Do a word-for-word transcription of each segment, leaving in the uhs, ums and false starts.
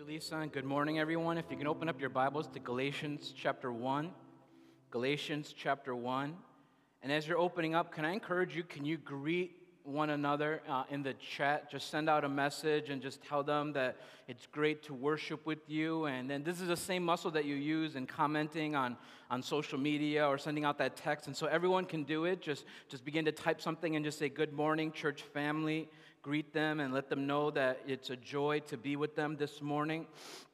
you, Lisa, and good morning, everyone. If you can open up your Bibles to Galatians chapter one. Galatians chapter one. And as you're opening up, can I encourage you, can you greet one another uh, in the chat? Just send out a message and just tell them that it's great to worship with you. And then this is the same muscle that you use in commenting on, on social media or sending out that text. And so everyone can do it. Just, just begin to type something and just say, good morning, church family. Greet them and let them know that it's a joy to be with them this morning.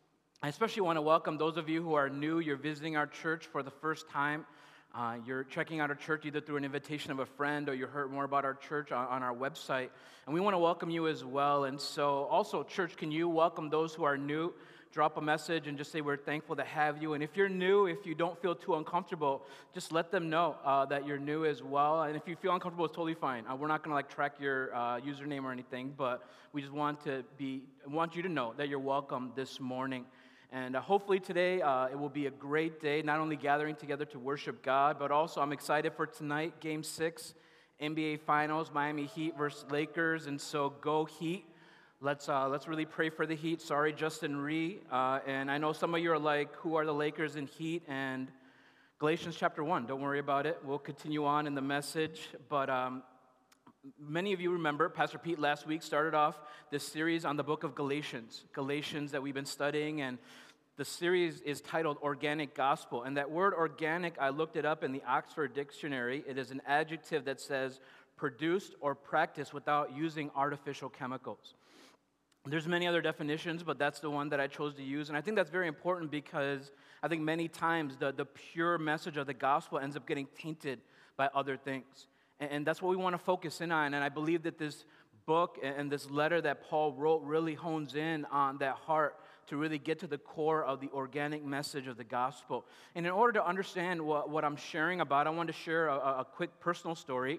I especially want to welcome those of you who are new. You're visiting our church for the first time. Uh, you're checking out our church either through an invitation of a friend or you heard more about our church on, on our website. And we want to welcome you as well. And so also, church, can you welcome those who are new? Drop a message and just say we're thankful to have you. And if you're new, if you don't feel too uncomfortable, just let them know uh, that you're new as well. And if you feel uncomfortable, it's totally fine. Uh, we're not going to like track your uh, username or anything, but we just want to be want you to know that you're welcome this morning. And uh, hopefully today uh, it will be a great day, not only gathering together to worship God, but also I'm excited for tonight, Game six, N B A Finals, Miami Heat versus Lakers. And so go Heat. Let's uh, let's really pray for the Heat. Sorry, Justin Ree. Uh, and I know some of you are like, who are the Lakers and Heat? And Galatians chapter one, don't worry about it. We'll continue on in the message. But um, many of you remember, Pastor Pete last week started off this series on the book of Galatians. Galatians that we've been studying. And the series is titled Organic Gospel. And that word organic, I looked it up in the Oxford Dictionary. It is an adjective that says produced or practiced without using artificial chemicals. There's many other definitions, but that's the one that I chose to use. And I think that's very important because I think many times the, the pure message of the gospel ends up getting tainted by other things. And, and that's what we want to focus in on. And I believe that this book and this letter that Paul wrote really hones in on that heart to really get to the core of the organic message of the gospel. And in order to understand what, what I'm sharing about, I want to share a, a quick personal story.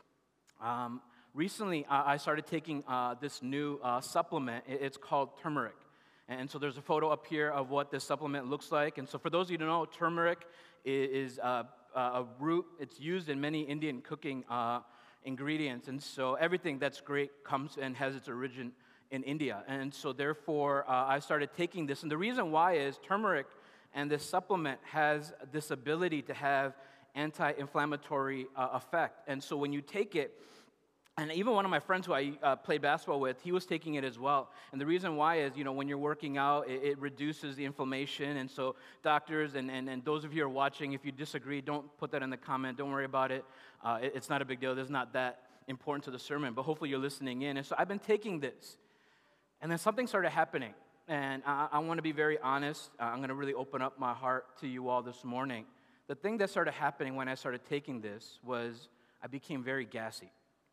Um, Recently, uh, I started taking uh, this new uh, supplement. It's called turmeric. And so there's a photo up here of what this supplement looks like. And so for those of you who don't know, turmeric is uh, a root. It's used in many Indian cooking uh, ingredients. And so everything that's great comes and has its origin in India. And so therefore, uh, I started taking this. And the reason why is turmeric and this supplement has this ability to have anti-inflammatory uh, effect. And so when you take it, and even one of my friends who I uh, played basketball with, he was taking it as well. And the reason why is, you know, when you're working out, it, it reduces the inflammation. And so doctors and, and, and those of you who are watching, if you disagree, don't put that in the comment. Don't worry about it. Uh, it it's not a big deal. It's not that important to the sermon. But hopefully you're listening in. And so I've been taking this. And then something started happening. And I, I want to be very honest. Uh, I'm going to really open up my heart to you all this morning. The thing that started happening when I started taking this was I became very gassy.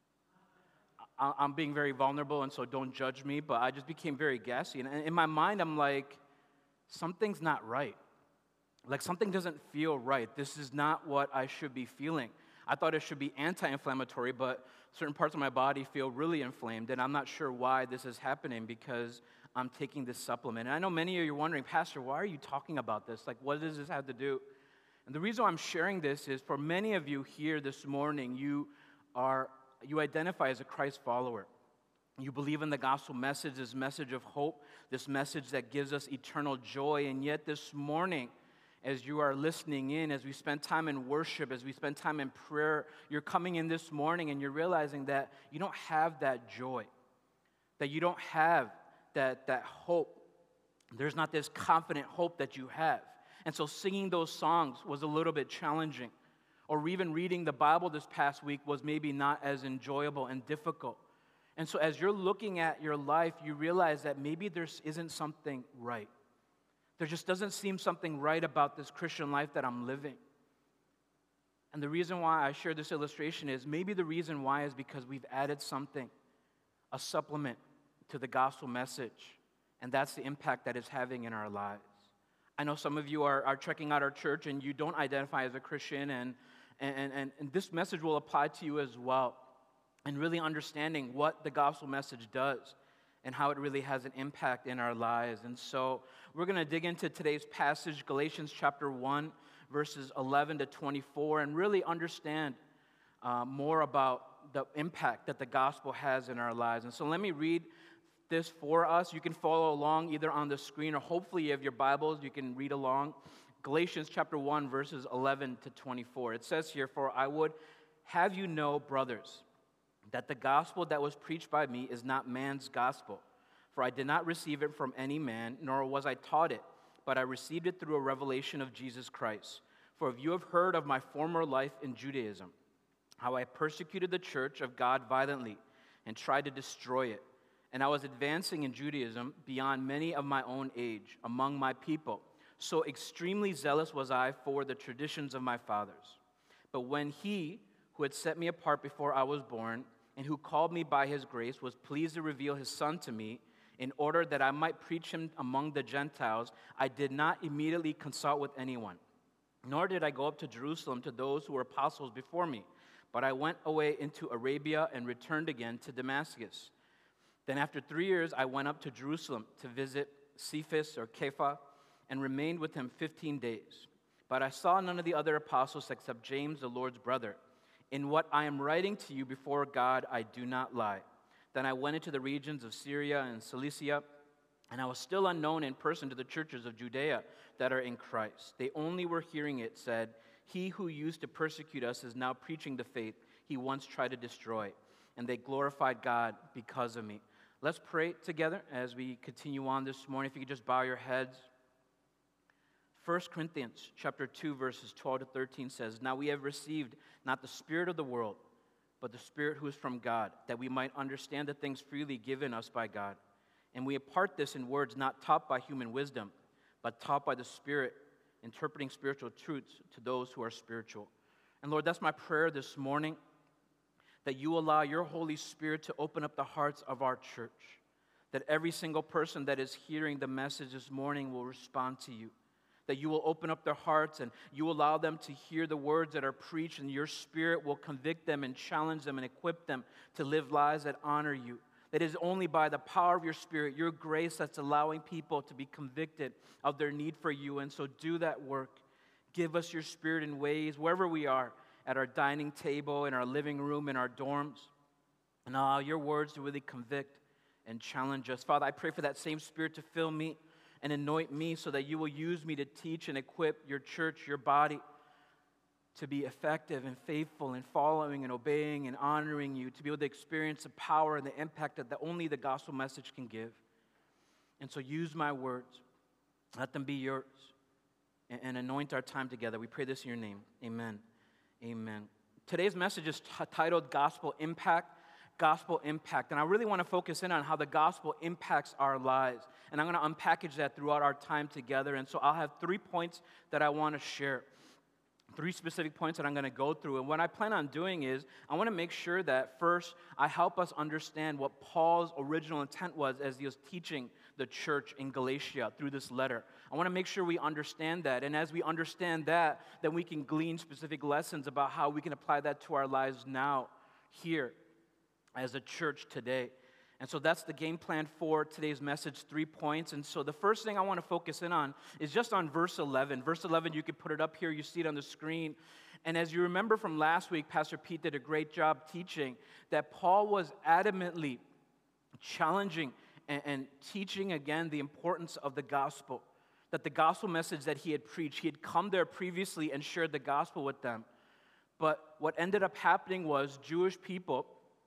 I'm being very vulnerable, and so don't judge me, but I just became very gassy. And in my mind, I'm like, something's not right. Like, something doesn't feel right. This is not what I should be feeling. I thought it should be anti-inflammatory, but certain parts of my body feel really inflamed, and I'm not sure why this is happening because I'm taking this supplement. And I know many of you are wondering, Pastor, why are you talking about this? Like, what does this have to do? And the reason why I'm sharing this is for many of you here this morning, you are You identify as a Christ follower. You believe in the gospel message, this message of hope, this message that gives us eternal joy. And yet this morning, as you are listening in, as we spend time in worship, as we spend time in prayer, you're coming in this morning and you're realizing that you don't have that joy, that you don't have that, that hope. There's not this confident hope that you have. And so singing those songs was a little bit challenging. Or even reading the Bible this past week was maybe not as enjoyable and difficult. And so as you're looking at your life, you realize that maybe there isn't something right. There just doesn't seem something right about this Christian life that I'm living. And the reason why I share this illustration is maybe the reason why is because we've added something, a supplement to the gospel message. And that's the impact that it's having in our lives. I know some of you are, are checking out our church and you don't identify as a Christian, and And, and, and this message will apply to you as well. And really understanding what the gospel message does and how it really has an impact in our lives. And so we're going to dig into today's passage, Galatians chapter one, verses eleven to twenty-four, and really understand uh, more about the impact that the gospel has in our lives. And so let me read this for us. You can follow along either on the screen or hopefully you have your Bibles. You can read along. Galatians chapter one, verses eleven to twenty-four. It says here, "For I would have you know, brothers, that the gospel that was preached by me is not man's gospel. For I did not receive it from any man, nor was I taught it, but I received it through a revelation of Jesus Christ. For if you have heard of my former life in Judaism, how I persecuted the church of God violently and tried to destroy it, and I was advancing in Judaism beyond many of my own age among my people, so extremely zealous was I for the traditions of my fathers. But when he who had set me apart before I was born, and who called me by his grace, was pleased to reveal his Son to me, in order that I might preach him among the Gentiles, I did not immediately consult with anyone, nor did I go up to Jerusalem to those who were apostles before me, but I went away into Arabia and returned again to Damascus. Then after three years I went up to Jerusalem to visit Cephas or Kepha, and remained with him fifteen days. But I saw none of the other apostles except James, the Lord's brother. In what I am writing to you before God, I do not lie. Then I went into the regions of Syria and Cilicia, and I was still unknown in person to the churches of Judea that are in Christ. They only were hearing it said, 'He who used to persecute us is now preaching the faith he once tried to destroy.' And they glorified God because of me." Let's pray together as we continue on this morning. If you could just bow your heads. First Corinthians chapter two, verses twelve to thirteen says, "Now we have received not the spirit of the world, but the Spirit who is from God, that we might understand the things freely given us by God. And we impart this in words not taught by human wisdom, but taught by the Spirit, interpreting spiritual truths to those who are spiritual." And Lord, that's my prayer this morning, that you allow your Holy Spirit to open up the hearts of our church, that every single person that is hearing the message this morning will respond to you, that you will open up their hearts and you will allow them to hear the words that are preached, and your Spirit will convict them and challenge them and equip them to live lives that honor you. That it is only by the power of your Spirit, your grace, that's allowing people to be convicted of their need for you. And so do that work. Give us your Spirit in ways, wherever we are, at our dining table, in our living room, in our dorms, and allow your words to really convict and challenge us. Father, I pray for that same Spirit to fill me and anoint me so that you will use me to teach and equip your church, your body, to be effective and faithful in following and obeying and honoring you, to be able to experience the power and the impact that only the gospel message can give. And so use my words. Let them be yours. And, and anoint our time together. We pray this in your name. Amen. Amen. Today's message is t- titled Gospel Impact. Gospel impact. And I really want to focus in on how the gospel impacts our lives. And I'm going to unpackage that throughout our time together. And so I'll have three points that I want to share. Three specific points that I'm going to go through. And what I plan on doing is I want to make sure that first I help us understand what Paul's original intent was as he was teaching the church in Galatia through this letter. I want to make sure we understand that. And as we understand that, then we can glean specific lessons about how we can apply that to our lives now, here, as a church today. And so that's the game plan for today's message, three points. And so the first thing I want to focus in on is just on verse eleven. Verse eleven, you can put it up here, you see it on the screen. And as you remember from last week, Pastor Pete did a great job teaching that Paul was adamantly challenging and, and teaching again the importance of the gospel. That the gospel message that he had preached, he had come there previously and shared the gospel with them. But what ended up happening was Jewish people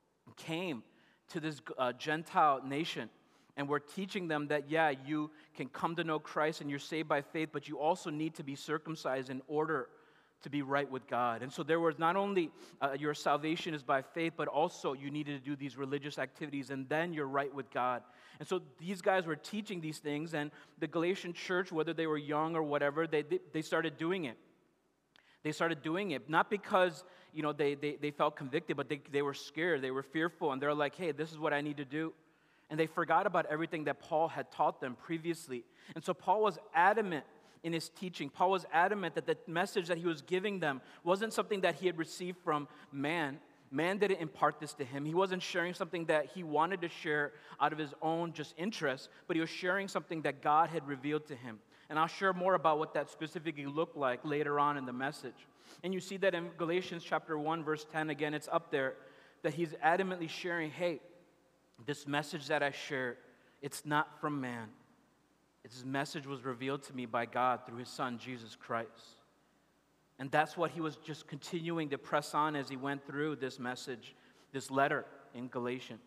came to this uh, Gentile nation and were teaching them that, yeah, you can come to know Christ and you're saved by faith, but you also need to be circumcised in order to be right with God. And so there was not only uh, your salvation is by faith, but also you needed to do these religious activities and then you're right with God. And so these guys were teaching these things, and the Galatian church, whether they were young or whatever, they, they, they started doing it. They started doing it, not because, you know, they, they, they felt convicted, but they, they were scared, they were fearful, and they're like, hey, this is what I need to do. And they forgot about everything that Paul had taught them previously. And so Paul was adamant in his teaching. Paul was adamant that the message that he was giving them wasn't something that he had received from man. Man didn't impart this to him. He wasn't sharing something that he wanted to share out of his own just interest, but he was sharing something that God had revealed to him. And I'll share more about what that specifically looked like later on in the message. And you see that in Galatians chapter one, verse ten, again, it's up there, that he's adamantly sharing, hey, this message that I share, It's not from man. His message was revealed to me by God through his Son, Jesus Christ. And that's what he was just continuing to press on as he went through this message, this letter in Galatians.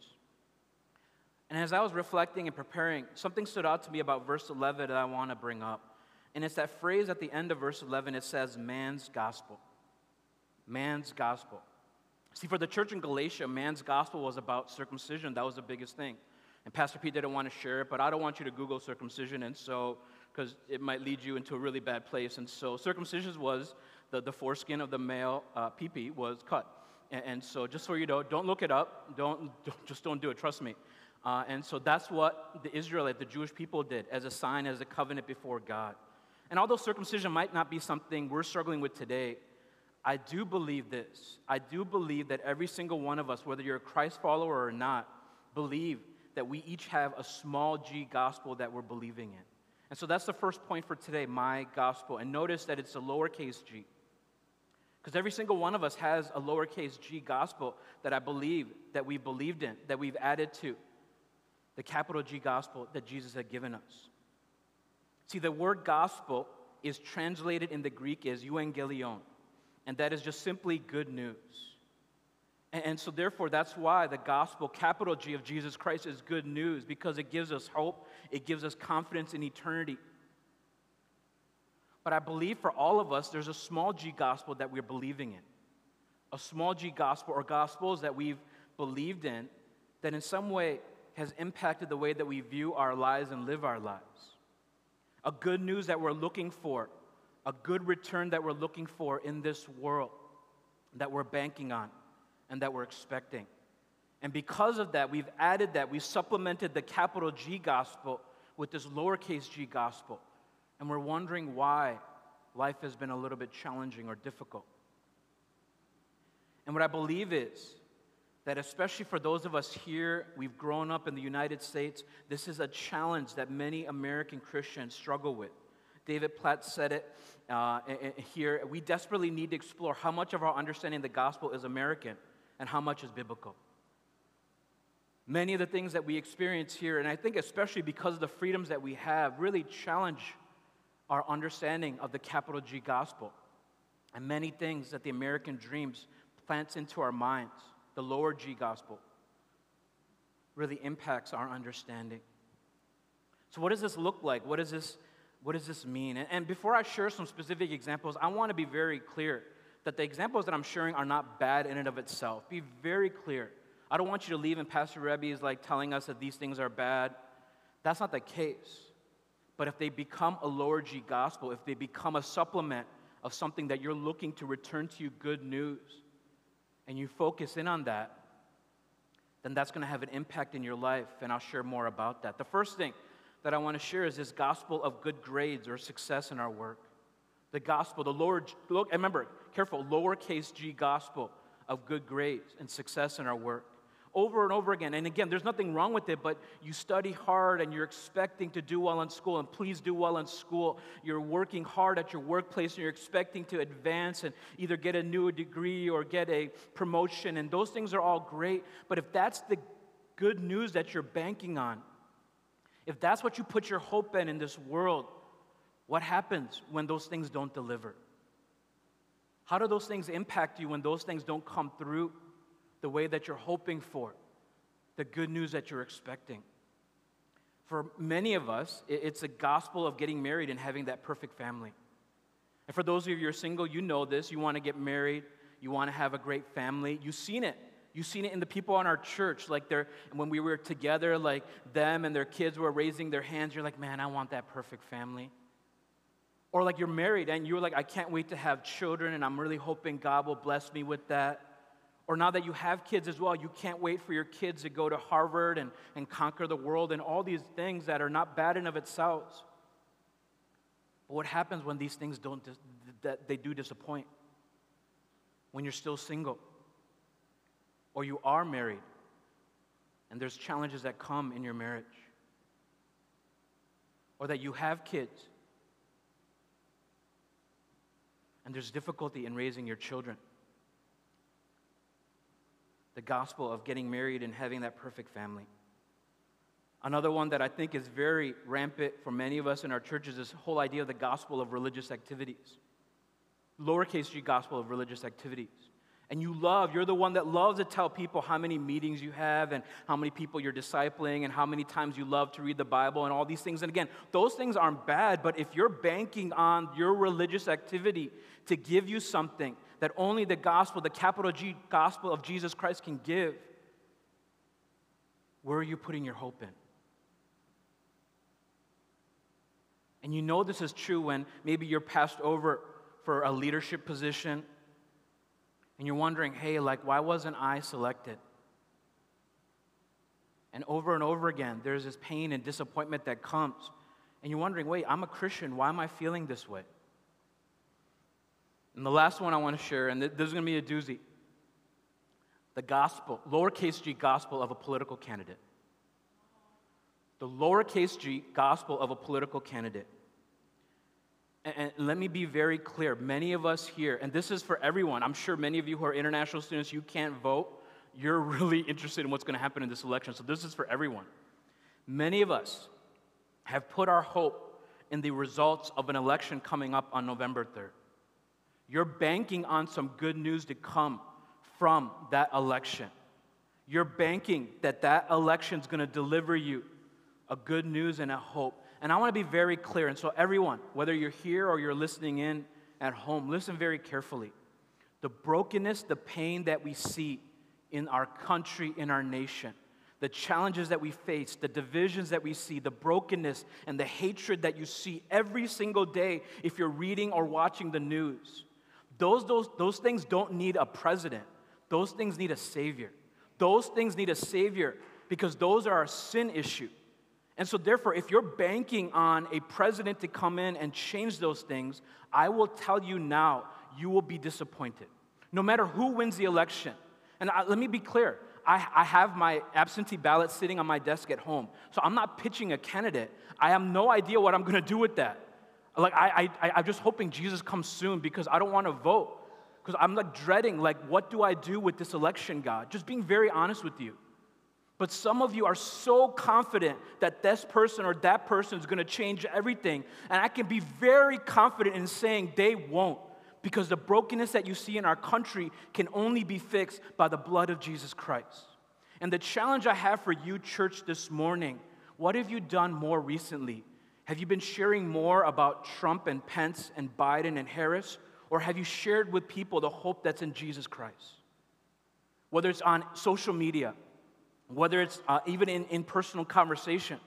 And as I was reflecting and preparing, something stood out to me about verse eleven that I want to bring up. And it's that phrase at the end of verse eleven. It says, man's gospel. Man's gospel. See, for the church in Galatia, man's gospel was about circumcision. That was the biggest thing. And Pastor Pete didn't want to share it, but I don't want you to Google circumcision, and so, because it might lead you into a really bad place. And so circumcision was the, the foreskin of the male uh, pee-pee was cut. And, and so just so you know, don't look it up. Don't, don't just don't do it. Trust me. Uh, and so that's what the Israelite, the Jewish people did as a sign, as a covenant before God. And although circumcision might not be something we're struggling with today, I do believe this. I do believe that every single one of us, whether you're a Christ follower or not, believe that we each have a small g gospel that we're believing in. And so that's the first point for today, my gospel. And notice that it's a lowercase g. Because every single one of us has a lowercase g gospel that I believe, that we believed in, that we've added to the capital G gospel that Jesus had given us. See, the word gospel is translated in the Greek as euangelion, and that is just simply good news. And, and so therefore, that's why the gospel, capital G, of Jesus Christ is good news, because it gives us hope, it gives us confidence in eternity. But I believe for all of us, there's a small g gospel that we're believing in. A small g gospel, or gospels that we've believed in, that in some way has impacted the way that we view our lives and live our lives. A good news that we're looking for, a good return that we're looking for in this world, that we're banking on and that we're expecting. And because of that, we've added that, we've supplemented the capital G gospel with this lowercase g gospel. And we're wondering why life has been a little bit challenging or difficult. And what I believe is that especially for those of us here, we've grown up in the United States, this is a challenge that many American Christians struggle with. David Platt said it uh, here. We desperately need to explore how much of our understanding of the gospel is American and how much is biblical. Many of the things that we experience here, and I think especially because of the freedoms that we have, really challenge our understanding of the capital G gospel. And many things that the American dreams plants into our minds, the lower G gospel, really impacts our understanding. So what does this look like? What does this, what does this mean? And, and before I share some specific examples, I want to be very clear that the examples that I'm sharing are not bad in and of itself. Be very clear. I don't want you to leave and Pastor Rebbe is like telling us that these things are bad. That's not the case. But if they become a lower G gospel, if they become a supplement of something that you're looking to return to you good news, and you focus in on that, then that's going to have an impact in your life, and I'll share more about that. The first thing that I want to share is this gospel of good grades or success in our work. The gospel, the lower, look, and remember, careful, lowercase g gospel of good grades and success in our work. Over and over again, and again, there's nothing wrong with it, but you study hard and you're expecting to do well in school, and please do well in school. You're working hard at your workplace and you're expecting to advance and either get a new degree or get a promotion, and those things are all great, but if that's the good news that you're banking on, if that's what you put your hope in in this world, what happens when those things don't deliver? How do those things impact you when those things don't come through the way that you're hoping for, the good news that you're expecting? For many of us, it's a gospel of getting married and having that perfect family. And for those of you who are single, you know this. You want to get married. You want to have a great family. You've seen it. You've seen it in the people in our church. Like they're, when we were together, like them and their kids were raising their hands. You're like, man, I want that perfect family. Or like you're married and you're like, I can't wait to have children and I'm really hoping God will bless me with that. Or now that you have kids as well, you can't wait for your kids to go to Harvard and, and conquer the world and all these things that are not bad in of itself. But what happens when these things don't, that they do disappoint? When you're still single, or you are married, and there's challenges that come in your marriage, or that you have kids, and there's difficulty in raising your children. The gospel of getting married and having that perfect family. Another one that I think is very rampant for many of us in our churches is this whole idea of the gospel of religious activities. Lowercase g gospel of religious activities. And you love, you're the one that loves to tell people how many meetings you have and how many people you're discipling and how many times you love to read the Bible and all these things. And again, those things aren't bad, but if you're banking on your religious activity to give you something that only the gospel, the capital G gospel of Jesus Christ can give, where are you putting your hope in? And you know this is true when maybe you're passed over for a leadership position and you're wondering, hey, like, why wasn't I selected? And over and over again, there's this pain and disappointment that comes. And you're wondering, wait, I'm a Christian. Why am I feeling this way? And the last one I want to share, and this is going to be a doozy, the gospel, lowercase g gospel of a political candidate. The lowercase g gospel of a political candidate. And let me be very clear, many of us here, and this is for everyone, I'm sure many of you who are international students, you can't vote, you're really interested in what's going to happen in this election, so this is for everyone. Many of us have put our hope in the results of an election coming up on November third. You're banking on some good news to come from that election. You're banking that that election is going to deliver you a good news and a hope. And I want to be very clear, and so everyone, whether you're here or you're listening in at home, listen very carefully. The brokenness, the pain that we see in our country, in our nation, the challenges that we face, the divisions that we see, the brokenness and the hatred that you see every single day if you're reading or watching the news, those, those, those things don't need a president. Those things need a savior. Those things need a savior because those are a sin issue. And so therefore, if you're banking on a president to come in and change those things, I will tell you now, you will be disappointed. No matter who wins the election. And I, let me be clear, I, I have my absentee ballot sitting on my desk at home. So I'm not pitching a candidate. I have no idea what I'm going to do with that. Like, I, I, I'm just hoping Jesus comes soon because I don't want to vote. Because I'm like dreading, like, what do I do with this election, God? Just being very honest with you. But some of you are so confident that this person or that person is going to change everything. And I can be very confident in saying they won't. Because the brokenness that you see in our country can only be fixed by the blood of Jesus Christ. And the challenge I have for you, church, this morning, what have you done more recently? Have you been sharing more about Trump and Pence and Biden and Harris? Or have you shared with people the hope that's in Jesus Christ? Whether it's on social media, whether it's uh, even in, in personal conversations.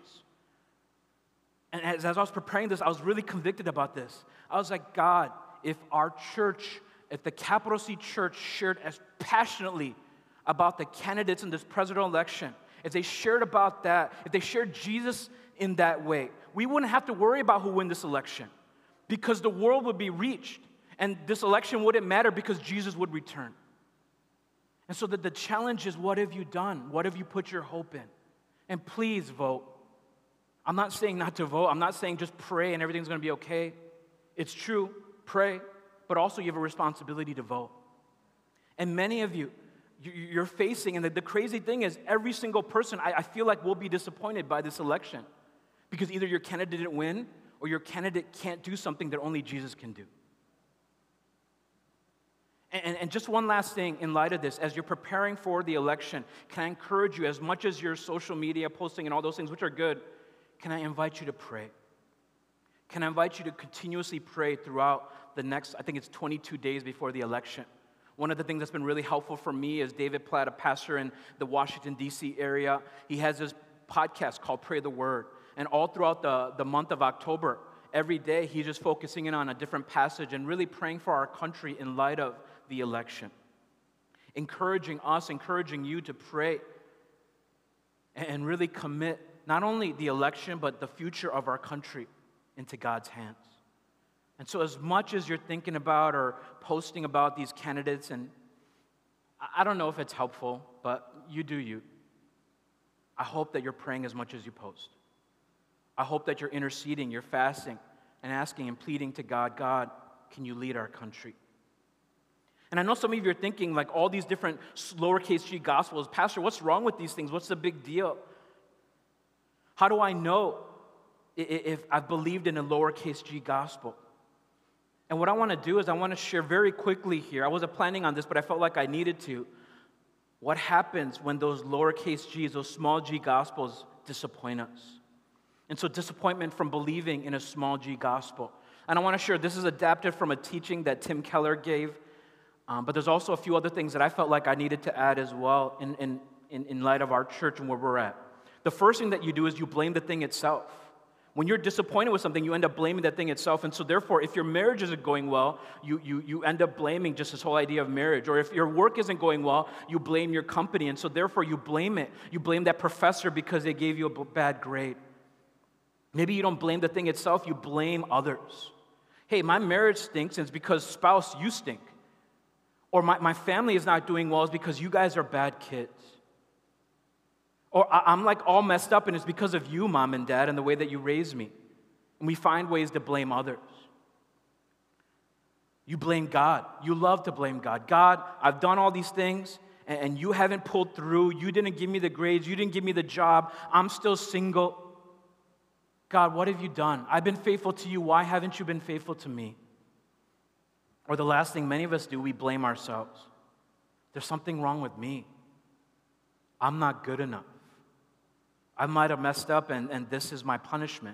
And as, as I was preparing this, I was really convicted about this. I was like, God, if our church, if the capital C Church shared as passionately about the candidates in this presidential election, if they shared about that, if they shared Jesus in that way, we wouldn't have to worry about who wins this election because the world would be reached and this election wouldn't matter because Jesus would return. And so that the challenge is, what have you done? What have you put your hope in? And please vote. I'm not saying not to vote. I'm not saying just pray and everything's going to be okay. It's true, pray, but also you have a responsibility to vote. And many of you, you're facing, and the, the crazy thing is every single person, I, I feel like will be disappointed by this election because either your candidate didn't win or your candidate can't do something that only Jesus can do. And, and just one last thing in light of this, as you're preparing for the election, can I encourage you, as much as your social media posting and all those things, which are good, can I invite you to pray? Can I invite you to continuously pray throughout the next, I think it's twenty-two days before the election. One of the things that's been really helpful for me is David Platt, a pastor in the Washington, D C area. He has this podcast called Pray the Word. And all throughout the, the month of October, every day he's just focusing in on a different passage and really praying for our country in light of the election. Encouraging us, encouraging you to pray and really commit not only the election, but the future of our country into God's hands. And so as much as you're thinking about or posting about these candidates, and I don't know if it's helpful, but you do you. I hope that you're praying as much as you post. I hope that you're interceding, you're fasting, and asking and pleading to God, God, can you lead our country? And I know some of you are thinking, like, all these different lowercase g gospels, Pastor, what's wrong with these things? What's the big deal? How do I know if I've believed in a lowercase g gospel? And what I want to do is I want to share very quickly here. I wasn't planning on this, but I felt like I needed to. What happens when those lowercase g's, those small g gospels disappoint us? And so disappointment from believing in a small g gospel. And I want to share, this is adapted from a teaching that Tim Keller gave, um, but there's also a few other things that I felt like I needed to add as well in, in, in, in light of our church and where we're at. The first thing that you do is you blame the thing itself. When you're disappointed with something, you end up blaming that thing itself. And so therefore, if your marriage isn't going well, you, you, you end up blaming just this whole idea of marriage. Or if your work isn't going well, you blame your company. And so therefore, you blame it. You blame that professor because they gave you a bad grade. Maybe you don't blame the thing itself, you blame others. Hey, my marriage stinks, and it's because spouse, you stink. Or my, my family is not doing well, it's because you guys are bad kids. Or I'm like all messed up, and it's because of you, mom and dad, and the way that you raised me. And we find ways to blame others. You blame God. You love to blame God. God, I've done all these things, and, and you haven't pulled through. You didn't give me the grades. You didn't give me the job. I'm still single. God, what have you done? I've been faithful to you. Why haven't you been faithful to me? Or the last thing many of us do, we blame ourselves. There's something wrong with me. I'm not good enough. I might have messed up, and, and this is my punishment.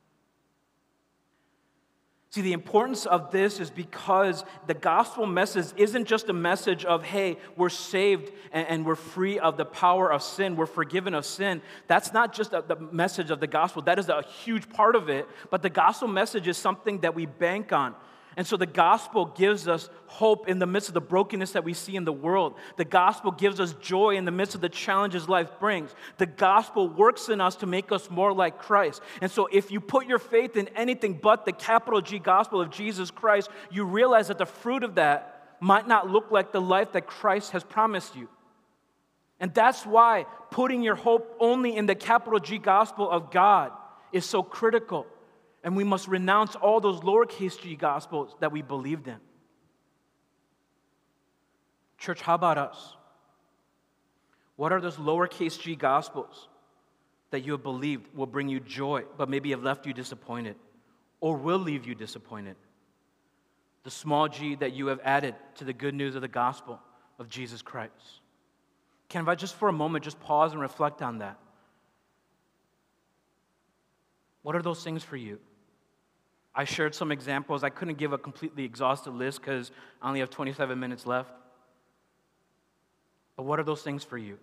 See, the importance of this is because the gospel message isn't just a message of, hey, we're saved and, and we're free of the power of sin, we're forgiven of sin. That's not just a, the message of the gospel. That is a huge part of it. But the gospel message is something that we bank on. And so the gospel gives us hope in the midst of the brokenness that we see in the world. The gospel gives us joy in the midst of the challenges life brings. The gospel works in us to make us more like Christ. And so if you put your faith in anything but the capital G gospel of Jesus Christ, you realize that the fruit of that might not look like the life that Christ has promised you. And that's why putting your hope only in the capital G gospel of God is so critical. And we must renounce all those lowercase g gospels that we believed in. Church, how about us? What are those lowercase g gospels that you have believed will bring you joy, but maybe have left you disappointed, or will leave you disappointed? The small g that you have added to the good news of the gospel of Jesus Christ. Can I just for a moment just pause and reflect on that? What are those things for you? I shared some examples. I couldn't give a completely exhaustive list because I only have twenty-seven minutes left. But what are those things for you?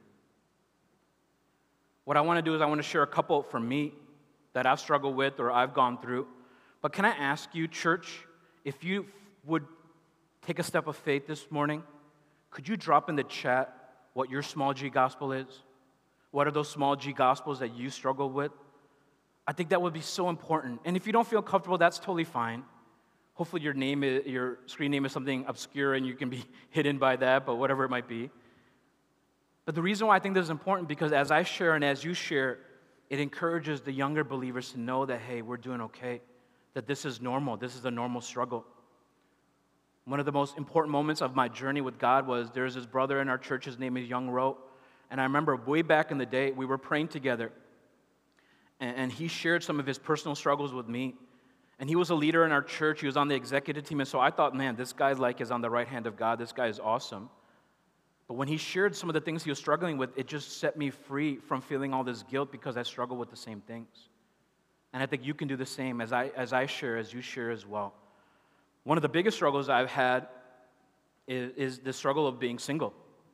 What I want to do is I want to share a couple for me that I've struggled with or I've gone through. But can I ask you, church, if you would take a step of faith this morning, could you drop in the chat what your small g gospel is? What are those small g gospels that you struggle with? I think that would be so important. And if you don't feel comfortable, that's totally fine. Hopefully your name, is, your screen name is something obscure and you can be hidden by that, but whatever it might be. But the reason why I think this is important, because as I share and as you share, it encourages the younger believers to know that, hey, we're doing okay, that this is normal, this is a normal struggle. One of the most important moments of my journey with God was there's this brother in our church, his name is Young Ro, and I remember way back in the day, we were praying together, and he shared some of his personal struggles with me. And he was a leader in our church. He was on the executive team. And so I thought, man, this guy like is on the right hand of God. This guy is awesome. But when he shared some of the things he was struggling with, it just set me free from feeling all this guilt because I struggle with the same things. And I think you can do the same as I, as I share, as you share as well. One of the biggest struggles I've had is, is the struggle of being single.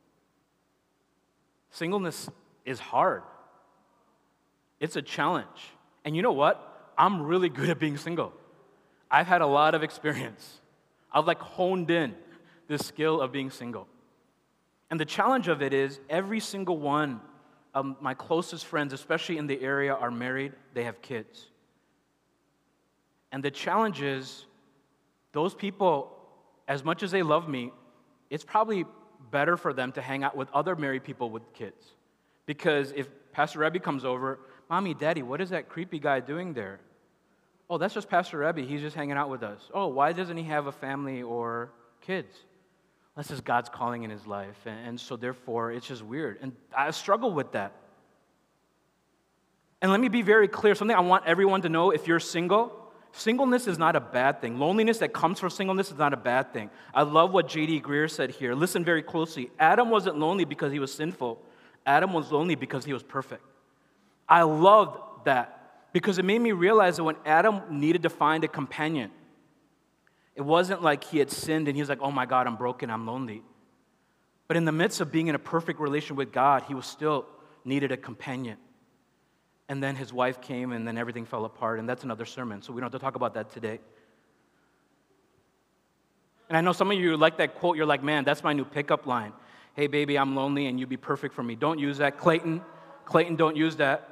Singleness is hard. It's a challenge. And you know what? I'm really good at being single. I've had a lot of experience. I've like honed in this skill of being single. And the challenge of it is every single one of my closest friends, especially in the area, are married. They have kids. And the challenge is those people, as much as they love me, it's probably better for them to hang out with other married people with kids. Because if Pastor Rebbe comes over, Mommy, Daddy, what is that creepy guy doing there? Oh, that's just Pastor Rebbe. He's just hanging out with us. Oh, why doesn't he have a family or kids? That's just God's calling in his life. And, and so therefore, it's just weird. And I struggle with that. And let me be very clear, something I want everyone to know: if you're single, singleness is not a bad thing. Loneliness that comes from singleness is not a bad thing. I love what J D Greear said here. Listen very closely. Adam wasn't lonely because he was sinful. Adam was lonely because he was perfect. I loved that because it made me realize that when Adam needed to find a companion, it wasn't like he had sinned and he was like, oh my God, I'm broken, I'm lonely. But in the midst of being in a perfect relation with God, he was still needed a companion. And then his wife came, and then everything fell apart, and that's another sermon, so we don't have to talk about that today. And I know some of you like that quote. You're like, man, that's my new pickup line. Hey, baby, I'm lonely, and you be perfect for me. Don't use that. Clayton, Clayton, don't use that.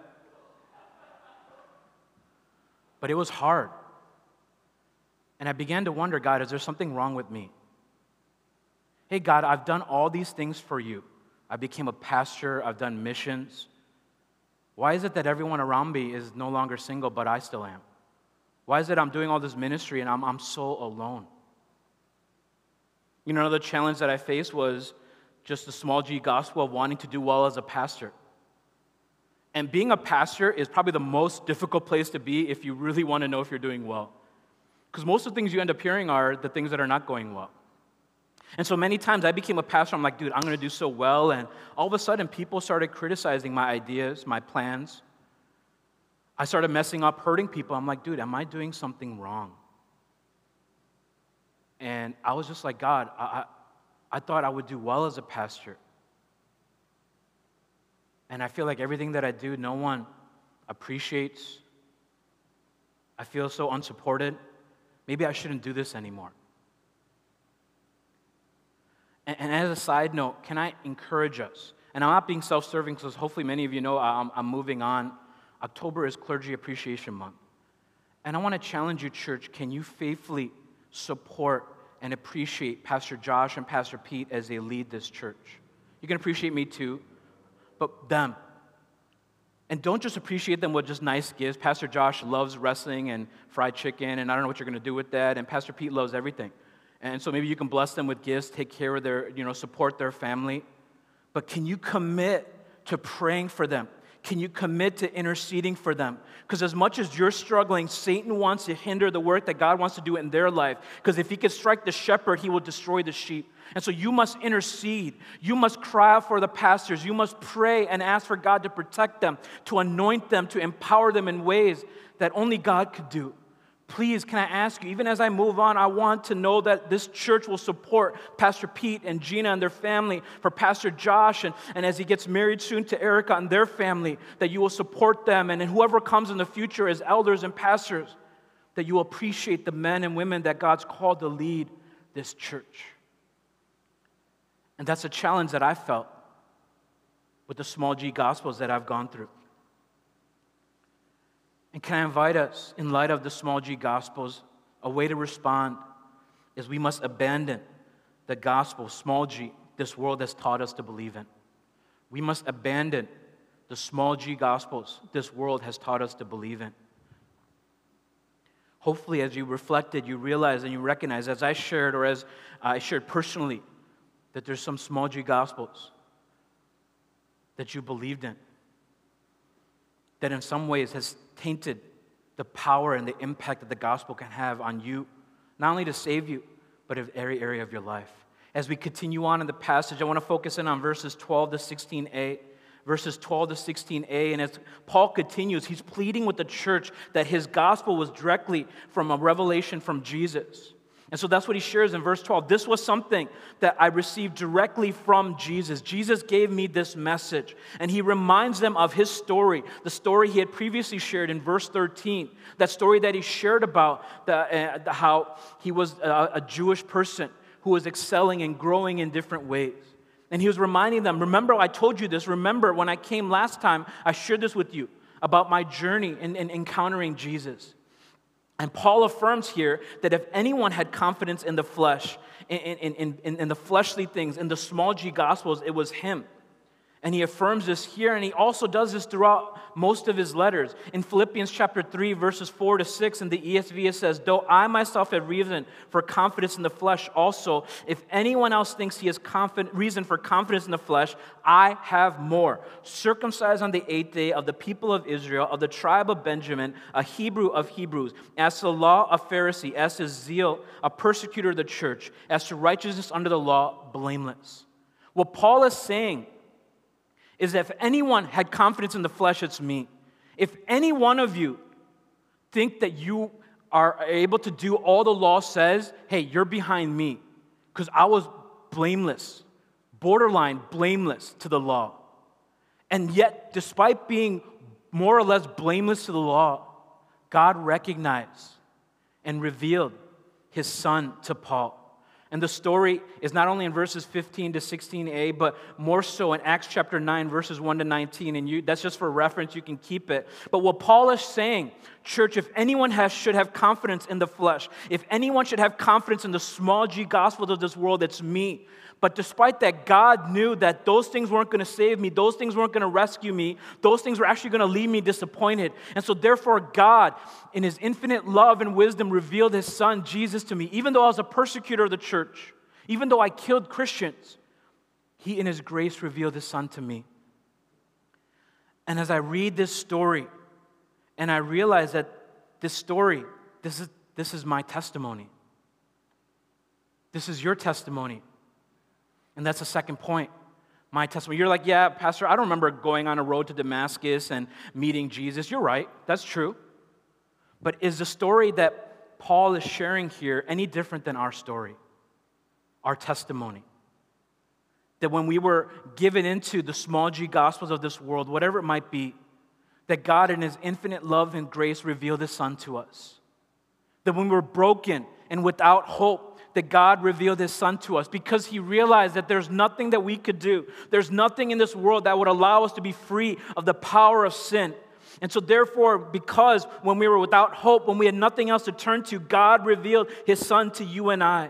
But it was hard. And I began to wonder, God, is there something wrong with me? Hey, God, I've done all these things for you. I became a pastor. I've done missions. Why is it that everyone around me is no longer single, but I still am? Why is it I'm doing all this ministry and I'm, I'm so alone? You know, another challenge that I faced was just the small G gospel of wanting to do well as a pastor. And being a pastor is probably the most difficult place to be if you really want to know if you're doing well. Because most of the things you end up hearing are the things that are not going well. And so many times I became a pastor, I'm like, dude, I'm going to do so well. And all of a sudden, people started criticizing my ideas, my plans. I started messing up, hurting people. I'm like, dude, am I doing something wrong? And I was just like, God, I, I, I thought I would do well as a pastor. And I feel like everything that I do, no one appreciates. I feel so unsupported. Maybe I shouldn't do this anymore. And, and as a side note, can I encourage us? And I'm not being self-serving because hopefully many of you know I'm, I'm moving on. October is Clergy Appreciation Month. And I want to challenge you, church, can you faithfully support and appreciate Pastor Josh and Pastor Pete as they lead this church? You can appreciate me too, but them. And don't just appreciate them with just nice gifts. Pastor Josh loves wrestling and fried chicken, and I don't know what you're going to do with that. And Pastor Pete loves everything. And so maybe you can bless them with gifts, take care of their, you know, support their family. But can you commit to praying for them? Can you commit to interceding for them? Because as much as you're struggling, Satan wants to hinder the work that God wants to do in their life. Because if he can strike the shepherd, he will destroy the sheep. And so you must intercede. You must cry out for the pastors. You must pray and ask for God to protect them, to anoint them, to empower them in ways that only God could do. Please, can I ask you, even as I move on, I want to know that this church will support Pastor Pete and Gina and their family, for Pastor Josh, and, and as he gets married soon to Erica and their family, that you will support them, and, and whoever comes in the future as elders and pastors, that you will appreciate the men and women that God's called to lead this church. And that's a challenge that I felt with the small G Gospels that I've gone through. And can I invite us, in light of the small G Gospels, a way to respond is we must abandon the gospel, small g, this world has taught us to believe in. We must abandon the small G Gospels this world has taught us to believe in. Hopefully, as you reflected, you realize and you recognize, as I shared or as I shared personally, that there's some small G Gospels that you believed in, that in some ways has tainted the power and the impact that the gospel can have on you, not only to save you, but in every area of your life. As we continue on in the passage, I want to focus in on verses twelve to sixteen a. Verses twelve to sixteen a, and as Paul continues, he's pleading with the church that his gospel was directly from a revelation from Jesus. And so that's what he shares in verse twelve. This was something that I received directly from Jesus. Jesus gave me this message. And he reminds them of his story, the story he had previously shared in verse thirteen, that story that he shared about the, uh, the, how he was a, a Jewish person who was excelling and growing in different ways. And he was reminding them, remember, I told you this. Remember, when I came last time, I shared this with you about my journey in, in encountering Jesus. And Paul affirms here that if anyone had confidence in the flesh, in, in, in, in, in the fleshly things, in the small G Gospels, it was him. And he affirms this here, and he also does this throughout most of his letters. In Philippians chapter three, verses four to six, in the E S V, it says, "Though I myself have reason for confidence in the flesh also, if anyone else thinks he has confident, reason for confidence in the flesh, I have more. Circumcised on the eighth day, of the people of Israel, of the tribe of Benjamin, a Hebrew of Hebrews, as to the law, a Pharisee, as to zeal, a persecutor of the church, as to righteousness under the law, blameless." What Paul is saying is that if anyone had confidence in the flesh, it's me. If any one of you think that you are able to do all the law says, hey, you're behind me, because I was blameless, borderline blameless to the law. And yet, despite being more or less blameless to the law, God recognized and revealed his Son to Paul. And the story is not only in verses fifteen to sixteen a, but more so in Acts chapter nine, verses one to nineteen. And you, that's just for reference, you can keep it. But what Paul is saying, church, if anyone has, should have confidence in the flesh, if anyone should have confidence in the small g gospels of this world, it's me. But despite that, God knew that those things weren't going to save me, those things weren't going to rescue me, those things were actually going to leave me disappointed. And so therefore, God, in his infinite love and wisdom, revealed his Son, Jesus, to me. Even though I was a persecutor of the church, even though I killed Christians, he in his grace revealed his Son to me. And as I read this story, and I realize that this story, this is, this is my testimony. This is your testimony. And that's the second point, my testimony. You're like, yeah, Pastor, I don't remember going on a road to Damascus and meeting Jesus. You're right, that's true. But is the story that Paul is sharing here any different than our story, our testimony? That when we were given into the small g gospels of this world, whatever it might be, that God in his infinite love and grace revealed his Son to us. That when we were broken and without hope, that God revealed his Son to us because he realized that there's nothing that we could do. There's nothing in this world that would allow us to be free of the power of sin. And so therefore, because when we were without hope, when we had nothing else to turn to, God revealed his Son to you and I.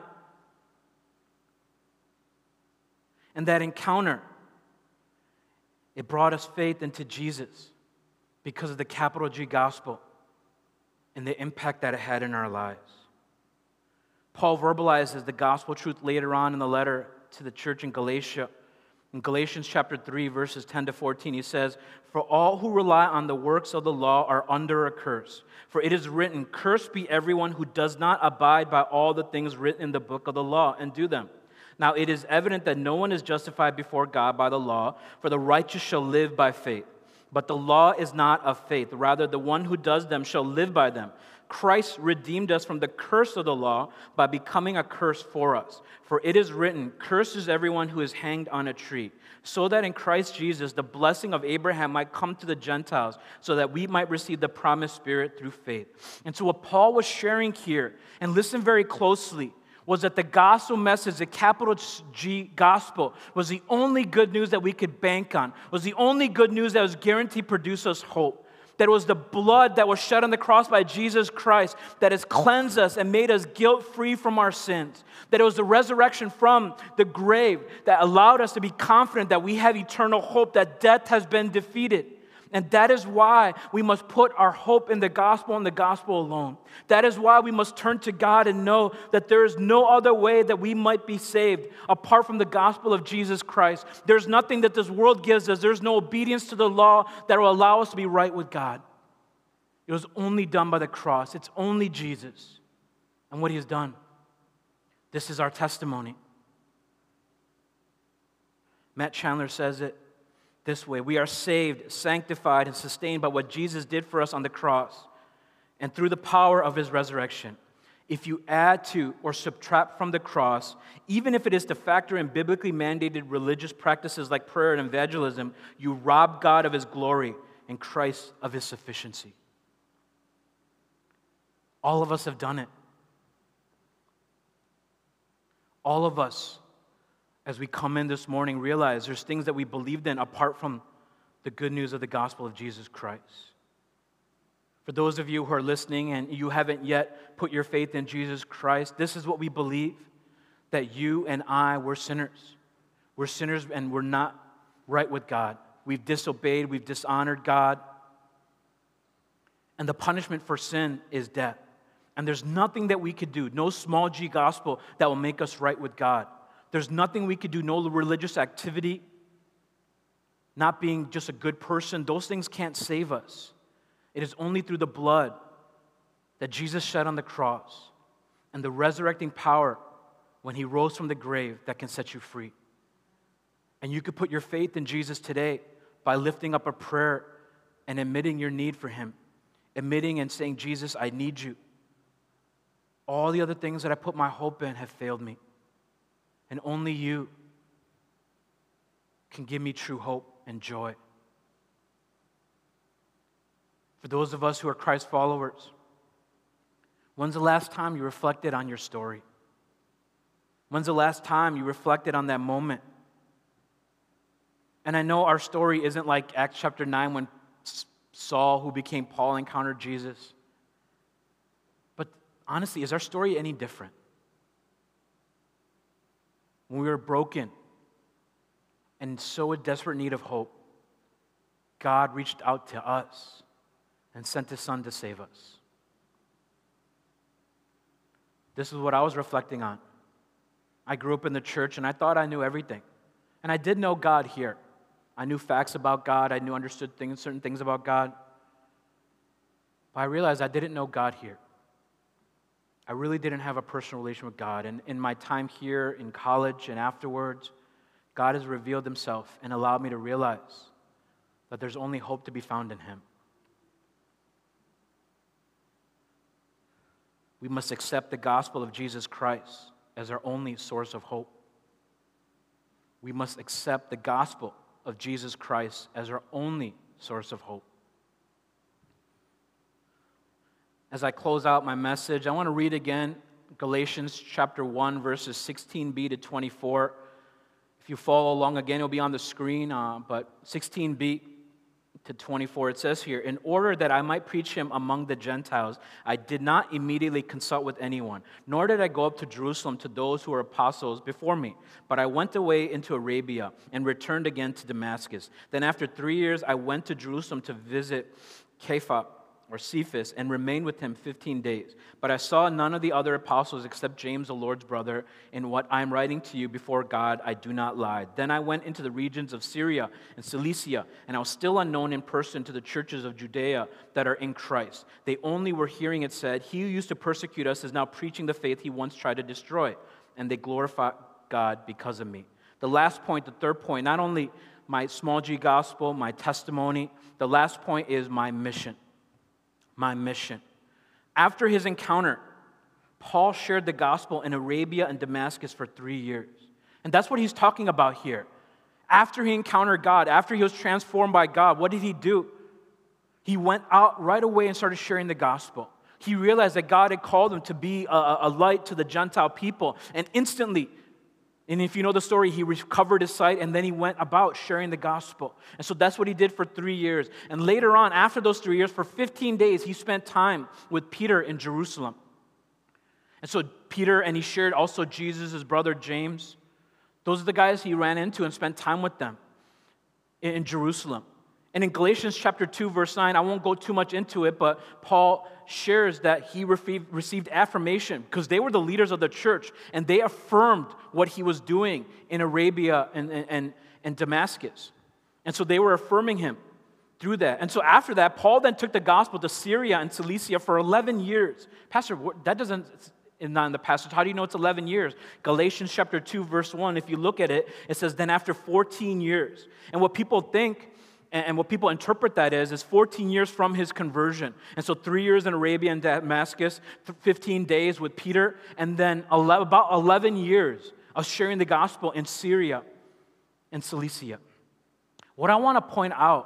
And that encounter, it brought us faith into Jesus because of the capital G gospel and the impact that it had in our lives. Paul verbalizes the gospel truth later on in the letter to the church in Galatia. In Galatians chapter three, verses ten to fourteen, he says, "For all who rely on the works of the law are under a curse. For it is written, 'Cursed be everyone who does not abide by all the things written in the book of the law and do them.' Now it is evident that no one is justified before God by the law, for the righteous shall live by faith. But the law is not of faith. Rather, the one who does them shall live by them. Christ redeemed us from the curse of the law by becoming a curse for us. For it is written, 'Cursed is everyone who is hanged on a tree,' so that in Christ Jesus the blessing of Abraham might come to the Gentiles, so that we might receive the promised Spirit through faith." And so what Paul was sharing here, and listen very closely, was that the gospel message, the capital G gospel, was the only good news that we could bank on, was the only good news that was guaranteed to produce us hope. That it was the blood that was shed on the cross by Jesus Christ that has cleansed us and made us guilt-free from our sins. That it was the resurrection from the grave that allowed us to be confident that we have eternal hope, that death has been defeated. And that is why we must put our hope in the gospel and the gospel alone. That is why we must turn to God and know that there is no other way that we might be saved apart from the gospel of Jesus Christ. There's nothing that this world gives us. There's no obedience to the law that will allow us to be right with God. It was only done by the cross. It's only Jesus and what he has done. This is our testimony. Matt Chandler says it this way: we are saved, sanctified, and sustained by what Jesus did for us on the cross and through the power of his resurrection. If you add to or subtract from the cross, even if it is to factor in biblically mandated religious practices like prayer and evangelism, you rob God of his glory and Christ of his sufficiency. All of us have done it. All of us, as we come in this morning, realize there's things that we believed in apart from the good news of the gospel of Jesus Christ. For those of you who are listening and you haven't yet put your faith in Jesus Christ, this is what we believe, that you and I were sinners. We're sinners and we're not right with God. We've disobeyed, we've dishonored God. And the punishment for sin is death. And there's nothing that we could do, no small g gospel that will make us right with God. There's nothing we could do, no religious activity, not being just a good person. Those things can't save us. It is only through the blood that Jesus shed on the cross and the resurrecting power when he rose from the grave that can set you free. And you could put your faith in Jesus today by lifting up a prayer and admitting your need for him, admitting and saying, Jesus, I need you. All the other things that I put my hope in have failed me. And only you can give me true hope and joy. For those of us who are Christ followers, when's the last time you reflected on your story? When's the last time you reflected on that moment? And I know our story isn't like Acts chapter nine when Saul, who became Paul, encountered Jesus. But honestly, is our story any different? When we were broken and so in desperate need of hope, God reached out to us and sent his Son to save us. This is what I was reflecting on. I grew up in the church and I thought I knew everything. And I did know God here. I knew facts about God. I knew understood things, certain things about God. But I realized I didn't know God here. I really didn't have a personal relation with God. And in my time here, in college, and afterwards, God has revealed himself and allowed me to realize that there's only hope to be found in him. We must accept the gospel of Jesus Christ as our only source of hope. We must accept the gospel of Jesus Christ as our only source of hope. As I close out my message, I want to read again Galatians chapter one, verses sixteen b to twenty-four. If you follow along again, it'll be on the screen, uh, but sixteen b to twenty-four, it says here, in order that I might preach him among the Gentiles, I did not immediately consult with anyone, nor did I go up to Jerusalem to those who were apostles before me, but I went away into Arabia and returned again to Damascus. Then after three years, I went to Jerusalem to visit Kepha, or Cephas, and remained with him fifteen days. But I saw none of the other apostles except James, the Lord's brother. In what I am writing to you before God, I do not lie. Then I went into the regions of Syria and Cilicia, and I was still unknown in person to the churches of Judea that are in Christ. They only were hearing it said, he who used to persecute us is now preaching the faith he once tried to destroy. And they glorify God because of me. The last point, the third point, not only my small g gospel, my testimony, the last point is my mission. My mission. After his encounter, Paul shared the gospel in Arabia and Damascus for three years. And that's what he's talking about here. After he encountered God, after he was transformed by God, what did he do? He went out right away and started sharing the gospel. He realized that God had called him to be a, a light to the Gentile people. And instantly, and if you know the story, he recovered his sight and then he went about sharing the gospel. And so that's what he did for three years. And later on, after those three years, for fifteen days, he spent time with Peter in Jerusalem. And so Peter, and he shared also Jesus, his brother James. Those are the guys he ran into and spent time with them in, in Jerusalem. And in Galatians chapter two, verse nine, I won't go too much into it, but Paul shares that he received affirmation because they were the leaders of the church, and they affirmed what he was doing in Arabia and, and, and Damascus. And so they were affirming him through that. And so after that, Paul then took the gospel to Syria and Cilicia for eleven years. Pastor, that doesn't... It's not in the passage. How do you know it's eleven years? Galatians chapter two, verse one, if you look at it, it says, then after fourteen years. And what people think and what people interpret that as is fourteen years from his conversion. And so three years in Arabia and Damascus, fifteen days with Peter, and then about eleven years of sharing the gospel in Syria and Cilicia. What I want to point out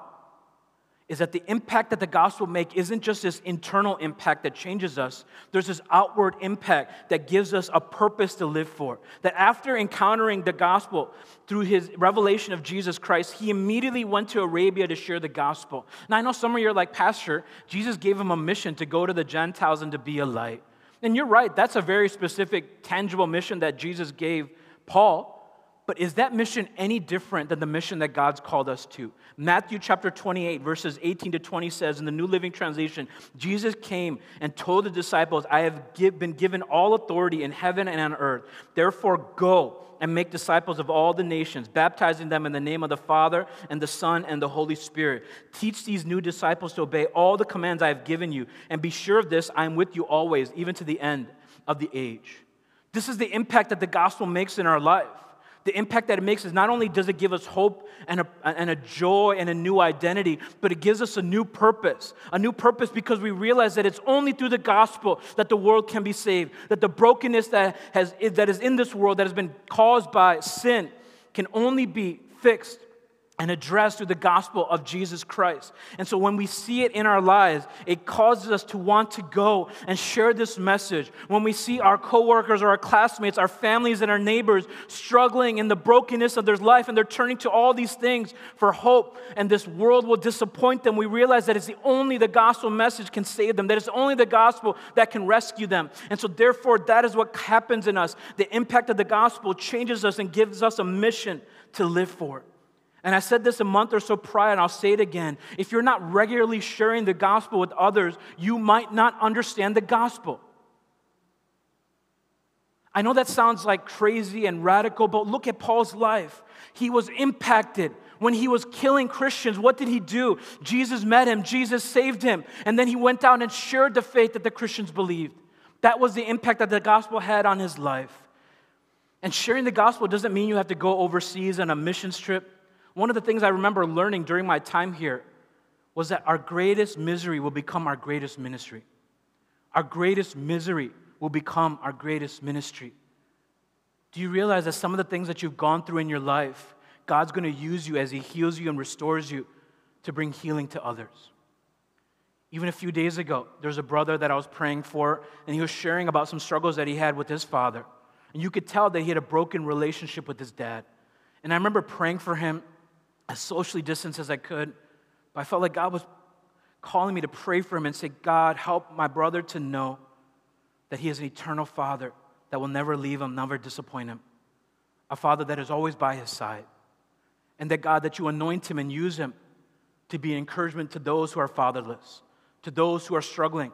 is that the impact that the gospel makes isn't just this internal impact that changes us. There's this outward impact that gives us a purpose to live for. That after encountering the gospel through his revelation of Jesus Christ, he immediately went to Arabia to share the gospel. Now, I know some of you are like, Pastor, Jesus gave him a mission to go to the Gentiles and to be a light. And you're right, that's a very specific, tangible mission that Jesus gave Paul. But is that mission any different than the mission that God's called us to? Matthew chapter twenty-eight, verses eighteen to twenty says in the New Living Translation, Jesus came and told the disciples, I have give, been given all authority in heaven and on earth. Therefore, go and make disciples of all the nations, baptizing them in the name of the Father and the Son and the Holy Spirit. Teach these new disciples to obey all the commands I have given you, and be sure of this, I am with you always, even to the end of the age. This is the impact that the gospel makes in our life. The impact that it makes is not only does it give us hope and a, and a joy and a new identity, but it gives us a new purpose. A new purpose because we realize that it's only through the gospel that the world can be saved, that the brokenness that, has, that is in this world that has been caused by sin can only be fixed and addressed through the gospel of Jesus Christ. And so when we see it in our lives, it causes us to want to go and share this message. When we see our coworkers or our classmates, our families and our neighbors struggling in the brokenness of their life, and they're turning to all these things for hope, and this world will disappoint them, we realize that it's the only the gospel message can save them, that it's only the gospel that can rescue them. And so therefore, that is what happens in us. The impact of the gospel changes us and gives us a mission to live for. And I said this a month or so prior, and I'll say it again. If you're not regularly sharing the gospel with others, you might not understand the gospel. I know that sounds like crazy and radical, but look at Paul's life. He was impacted. When he was killing Christians, what did he do? Jesus met him. Jesus saved him. And then he went out and shared the faith that the Christians believed. That was the impact that the gospel had on his life. And sharing the gospel doesn't mean you have to go overseas on a missions trip. One of the things I remember learning during my time here was that our greatest misery will become our greatest ministry. Our greatest misery will become our greatest ministry. Do you realize that some of the things that you've gone through in your life, God's going to use you as He heals you and restores you to bring healing to others? Even a few days ago, there's a brother that I was praying for, and he was sharing about some struggles that he had with his father. And you could tell that he had a broken relationship with his dad. And I remember praying for him as socially distanced as I could, but I felt like God was calling me to pray for him and say, God, help my brother to know that he is an eternal Father that will never leave him, never disappoint him. A Father that is always by his side. And that, God, that you anoint him and use him to be an encouragement to those who are fatherless, to those who are struggling.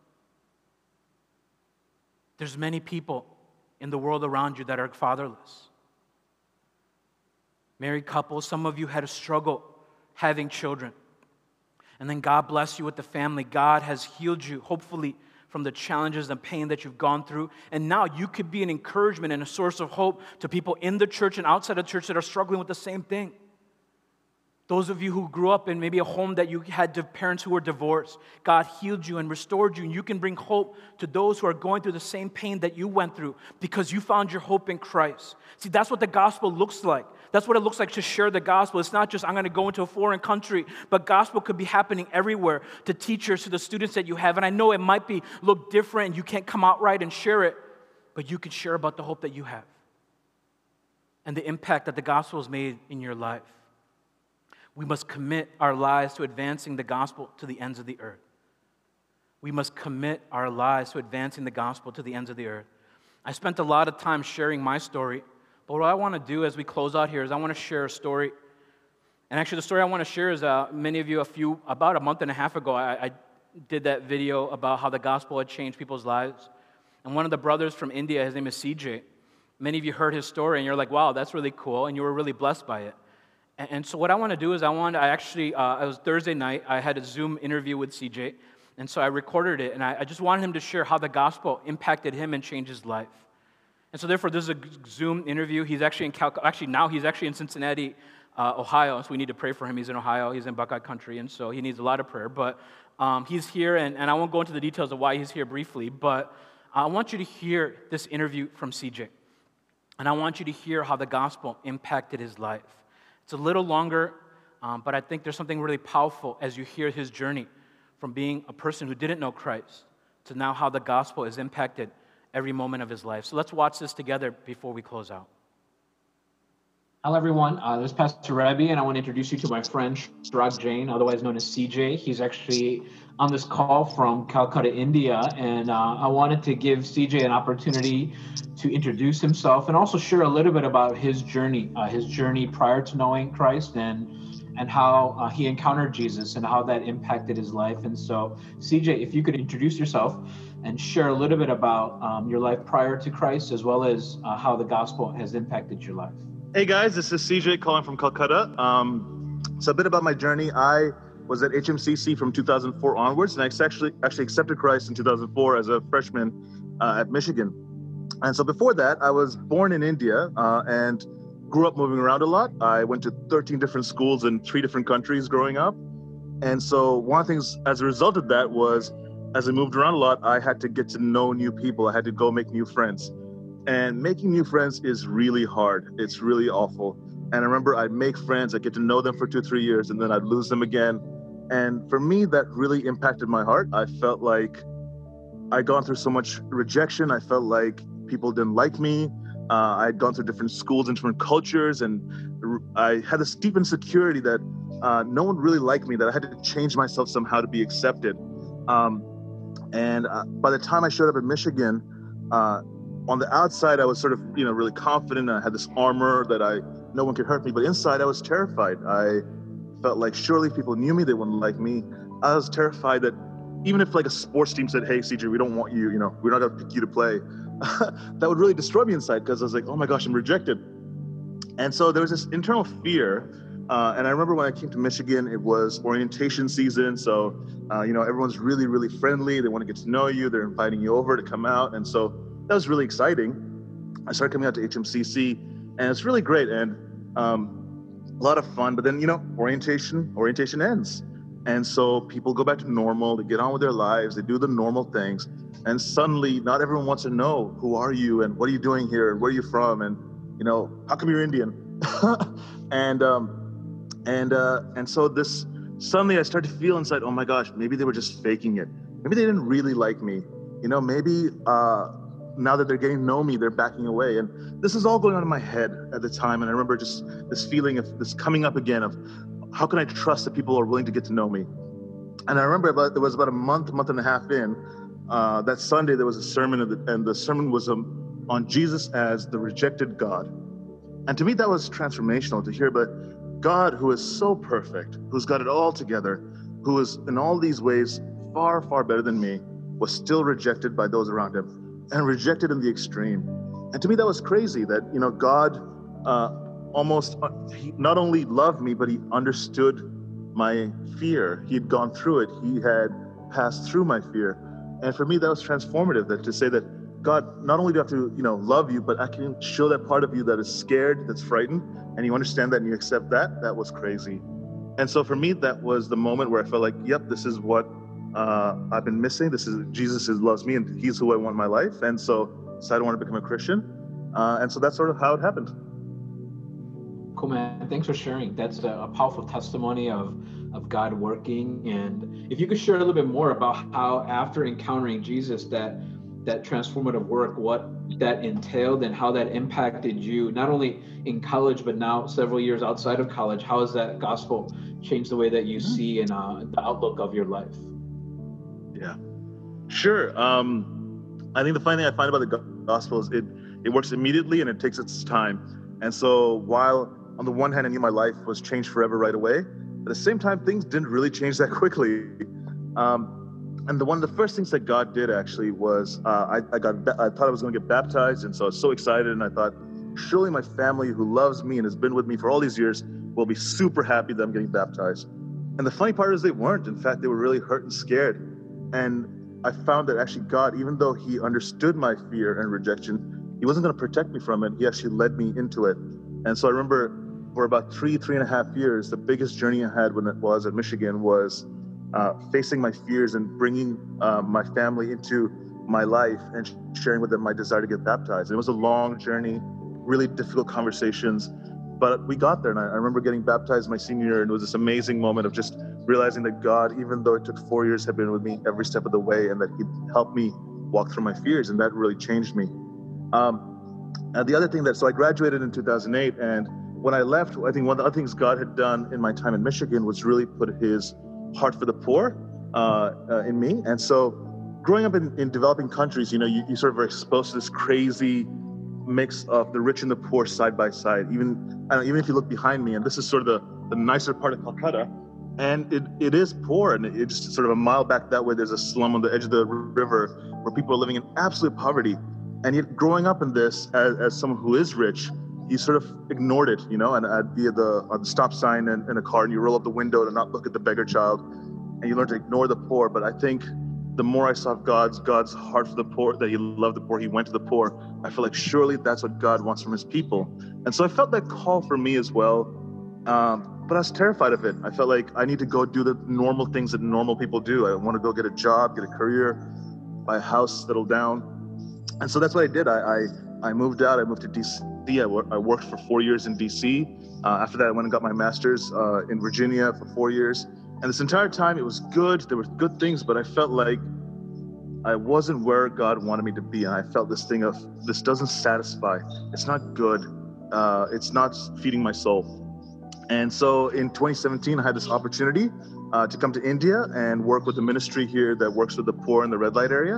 There's many people in the world around you that are fatherless. Married couples, some of you had a struggle having children. And then God bless you with the family. God has healed you, hopefully, from the challenges and pain that you've gone through. And now you could be an encouragement and a source of hope to people in the church and outside of the church that are struggling with the same thing. Those of you who grew up in maybe a home that you had parents who were divorced, God healed you and restored you, and you can bring hope to those who are going through the same pain that you went through because you found your hope in Christ. See, that's what the gospel looks like. That's what it looks like to share the gospel. It's not just, I'm going to go into a foreign country, but gospel could be happening everywhere, to teachers, to the students that you have. And I know it might be look different and you can't come out right and share it, but you can share about the hope that you have and the impact that the gospel has made in your life. We must commit our lives to advancing the gospel to the ends of the earth. We must commit our lives to advancing the gospel to the ends of the earth. I spent a lot of time sharing my story, but what I want to do as we close out here is I want to share a story. And actually, the story I want to share is uh, many of you, a few, about a month and a half ago, I, I did that video about how the gospel had changed people's lives. And one of the brothers from India, his name is C J. Many of you heard his story, and you're like, wow, that's really cool, and you were really blessed by it. And, and so what I want to do is I want I actually, uh, it was Thursday night, I had a Zoom interview with C J, and so I recorded it, and I, I just wanted him to share how the gospel impacted him and changed his life. And so therefore, this is a Zoom interview. He's actually in Cal- actually now he's actually in Cincinnati, uh, Ohio. So we need to pray for him. He's in Ohio. He's in Buckeye Country, and so he needs a lot of prayer. But um, he's here, and, and I won't go into the details of why he's here briefly. But I want you to hear this interview from C J, and I want you to hear how the gospel impacted his life. It's a little longer, um, but I think there's something really powerful as you hear his journey from being a person who didn't know Christ to now how the gospel has impacted every moment of his life. So let's watch this together before we close out. Hello, everyone. Uh, this is Pastor Rebbe, and I want to introduce you to my friend, Shrag Jain, otherwise known as C J. He's actually on this call from Calcutta, India, and uh, I wanted to give C J an opportunity to introduce himself and also share a little bit about his journey, uh, his journey prior to knowing Christ, and and how uh, he encountered Jesus and how that impacted his life. And so, C J, if you could introduce yourself and share a little bit about um, your life prior to Christ, as well as uh, how the gospel has impacted your life. Hey guys, this is C J calling from Calcutta. Um, so a bit about my journey. I was at H M C C from two thousand four onwards, and I actually actually accepted Christ in two thousand four as a freshman uh, at Michigan. And so before that, I was born in India uh, and grew up moving around a lot. I went to thirteen different schools in three different countries growing up. And so one of the things as a result of that was, as I moved around a lot, I had to get to know new people. I had to go make new friends. And making new friends is really hard. It's really awful. And I remember I'd make friends, I'd get to know them for two, three years, and then I'd lose them again. And for me, that really impacted my heart. I felt like I'd gone through so much rejection. I felt like people didn't like me. Uh, I'd gone through different schools and different cultures, and I had this deep insecurity that uh, no one really liked me, that I had to change myself somehow to be accepted. Um, and uh, by the time I showed up in Michigan, uh, on the outside, I was sort of, you know, really confident. I had this armor that I, no one could hurt me. But inside, I was terrified. I felt like surely if people knew me, they wouldn't like me. I was terrified that even if like a sports team said, hey, C J, we don't want you, you know, we're not going to pick you to play, that would really destroy me inside, because I was like, oh my gosh, I'm rejected. And so there was this internal fear. Uh, and I remember when I came to Michigan, it was orientation season. So, uh, you know, everyone's really, really friendly. They want to get to know you. They're inviting you over to come out. And so that was really exciting. I started coming out to H M C C, and it's really great and um, a lot of fun. But then, you know, orientation, orientation ends. And so people go back to normal, they get on with their lives, they do the normal things. And suddenly, not everyone wants to know, who are you and what are you doing here and where are you from? And, you know, how come you're Indian? and um, and uh, and so this, suddenly I started to feel inside, oh my gosh, maybe they were just faking it. Maybe they didn't really like me. You know, maybe uh, now that they're getting to know me, they're backing away. And this is all going on in my head at the time. And I remember just this feeling of this coming up again of, how can I trust that people are willing to get to know me? And I remember about, there was about a month, month and a half in, uh, that Sunday there was a sermon, and the, and the sermon was um, on Jesus as the rejected God. And to me, that was transformational to hear, but God, who is so perfect, who's got it all together, who is in all these ways far, far better than me, was still rejected by those around him, and rejected in the extreme. And to me, that was crazy that, you know, God uh, almost, uh, he not only loved me, but he understood my fear. He had gone through it. He had passed through my fear. And for me, that was transformative, that to say that, God, not only do I have to, you know, love you, but I can show that part of you that is scared, that's frightened, and you understand that and you accept that. That was crazy. And so for me, that was the moment where I felt like, yep, this is what uh, I've been missing. This is, Jesus is, loves me, and he's who I want in my life. And so decided I want to become a Christian. Uh, and so that's sort of how it happened. Cool, man. Thanks for sharing. That's a, a powerful testimony of, of God working. And if you could share a little bit more about how after encountering Jesus, that that transformative work, what that entailed and how that impacted you, not only in college, but now several years outside of college. How has that gospel changed the way that you see and uh, the outlook of your life? Yeah, sure. Um, I think the funny thing I find about the gospel is it, it works immediately and it takes its time. And so while on the one hand, I knew my life was changed forever right away, at the same time, things didn't really change that quickly. Um, And the one of the first things that God did actually was uh, I, I got I thought I was going to get baptized, and so I was so excited, and I thought, surely my family who loves me and has been with me for all these years will be super happy that I'm getting baptized. And the funny part is they weren't. In fact, they were really hurt and scared. And I found that actually God, even though he understood my fear and rejection, he wasn't going to protect me from it. He actually led me into it. And so I remember for about three, three and a half years, the biggest journey I had when it was at Michigan was Uh, facing my fears and bringing uh, my family into my life and sharing with them my desire to get baptized. It was a long journey, really difficult conversations, but we got there. And I, I remember getting baptized my senior year, and it was this amazing moment of just realizing that God, even though it took four years, had been with me every step of the way, and that he'd helped me walk through my fears, and that really changed me. Um, and the other thing that, so I graduated in two thousand eight, and when I left, I think one of the other things God had done in my time in Michigan was really put his heart for the poor uh, uh, in me. And so growing up in, in developing countries, you know, you, you sort of are exposed to this crazy mix of the rich and the poor side by side. Even I don't know, even if you look behind me, and this is sort of the, the nicer part of Calcutta, and it, it is poor, and it just sort of a mile back that way, there's a slum on the edge of the river where people are living in absolute poverty. And yet growing up in this as, as someone who is rich, you sort of ignored it, you know, and I'd be at the, on the stop sign in, in a car, and you roll up the window to not look at the beggar child, and you learn to ignore the poor. But I think the more I saw God's God's heart for the poor, that he loved the poor, he went to the poor, I feel like surely that's what God wants from his people. And so I felt that call for me as well. Um, but I was terrified of it. I felt like I need to go do the normal things that normal people do. I want to go get a job, get a career, buy a house, settle down. And so that's what I did. I I, I moved out. I moved to D C. I, wor- I worked for four years in D C. Uh, after that, I went and got my master's uh, in Virginia for four years. And this entire time, it was good. There were good things, but I felt like I wasn't where God wanted me to be. And I felt this thing of, this doesn't satisfy. It's not good. Uh, it's not feeding my soul. And so in twenty seventeen, I had this opportunity uh, to come to India and work with a ministry here that works with the poor in the red light area.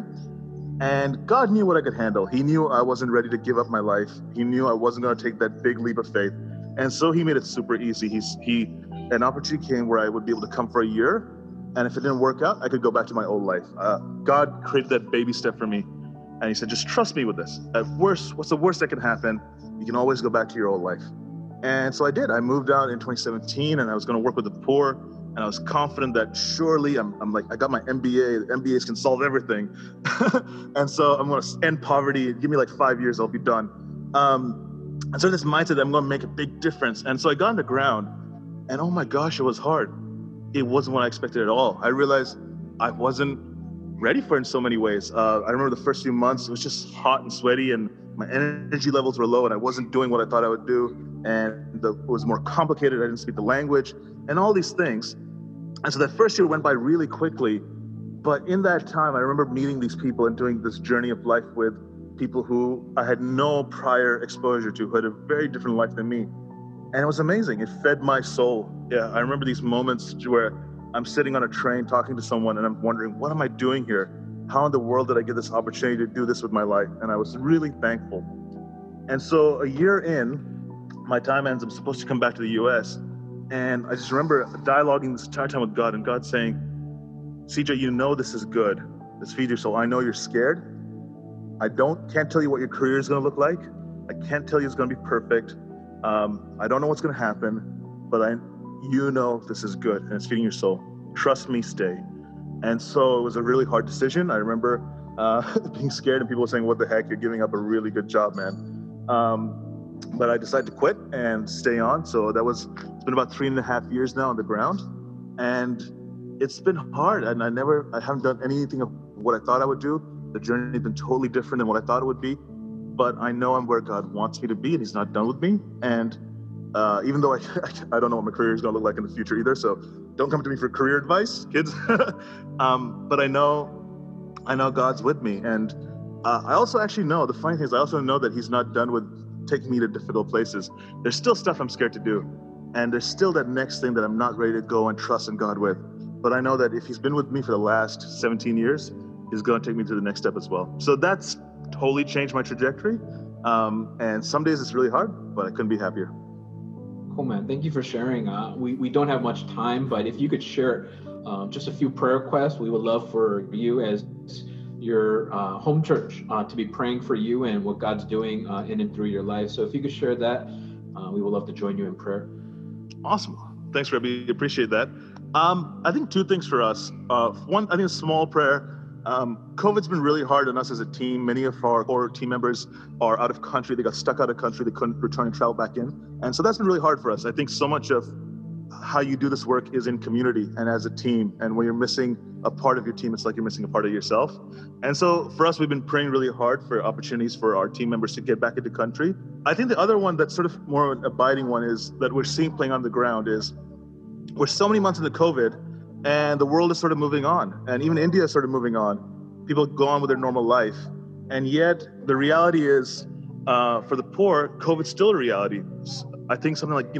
And God knew what I could handle. He knew I wasn't ready to give up my life. He knew I wasn't going to take that big leap of faith. And so he made it super easy. He's, he, an opportunity came where I would be able to come for a year. And if it didn't work out, I could go back to my old life. Uh, God created that baby step for me. And he said, just trust me with this. At worst, what's the worst that can happen? You can always go back to your old life. And so I did. I moved out in twenty seventeen, and I was going to work with the poor. And I was confident that surely I'm, I'm like, I got my M B A. The M B As can solve everything. And so I'm going to end poverty. Give me like five years, I'll be done. Um, and so this mindset that I'm going to make a big difference. And so I got on the ground, and oh my gosh, it was hard. It wasn't what I expected at all. I realized I wasn't ready for it in so many ways. Uh, I remember the first few months, it was just hot and sweaty, and my energy levels were low, and I wasn't doing what I thought I would do. And the, it was more complicated. I didn't speak the language and all these things. And so that first year went by really quickly. But in that time, I remember meeting these people and doing this journey of life with people who I had no prior exposure to, who had a very different life than me. And it was amazing. It fed my soul. Yeah, I remember these moments where I'm sitting on a train talking to someone and I'm wondering, what am I doing here? How in the world did I get this opportunity to do this with my life? And I was really thankful. And so a year in, my time ends, I'm supposed to come back to the U S. And I just remember dialoguing this entire time with God, and God saying, C J, you know this is good. This feeds your soul. I know you're scared. I don't can't tell you what your career is going to look like. I can't tell you it's going to be perfect. Um, I don't know what's going to happen, but I, you know this is good, and it's feeding your soul. Trust me, stay. And so it was a really hard decision. I remember uh, being scared and people saying, what the heck, you're giving up a really good job, man. Um, but I decided to quit and stay on. So that was, it's been about three and a half years now on the ground. And it's been hard. And I never, I haven't done anything of what I thought I would do. The journey has been totally different than what I thought it would be. But I know I'm where God wants me to be, and he's not done with me. And uh, even though I, I don't know what my career is going to look like in the future either. So don't come to me for career advice, kids. um, but I know, I know God's with me. And uh, I also actually know, the funny thing is I also know that he's not done with taking me to difficult places. There's still stuff I'm scared to do. And there's still that next thing that I'm not ready to go and trust in God with. But I know that if he's been with me for the last seventeen years, he's going to take me to the next step as well. So that's totally changed my trajectory. Um, and some days it's really hard, but I couldn't be happier. Cool, man. Thank you for sharing. Uh, we, we don't have much time, but if you could share uh, just a few prayer requests, we would love for you as your uh, home church uh, to be praying for you and what God's doing uh, in and through your life. So if you could share that, uh, we would love to join you in prayer. Awesome. Thanks, Rebbe. Appreciate that. Um, I think two things for us. Uh, one, I think a small prayer. Um, COVID's been really hard on us as a team. Many of our core team members are out of country. They got stuck out of country. They couldn't return and travel back in. And so that's been really hard for us. I think so much of how you do this work is in community and as a team. And when you're missing a part of your team, it's like you're missing a part of yourself. And so for us, we've been praying really hard for opportunities for our team members to get back into country. I think the other one that's sort of more an abiding one is that we're seeing playing on the ground is we're so many months into COVID and the world is sort of moving on. And even India is sort of moving on. People go on with their normal life. And yet the reality is uh, for the poor, COVID's still a reality. I think something like, you know,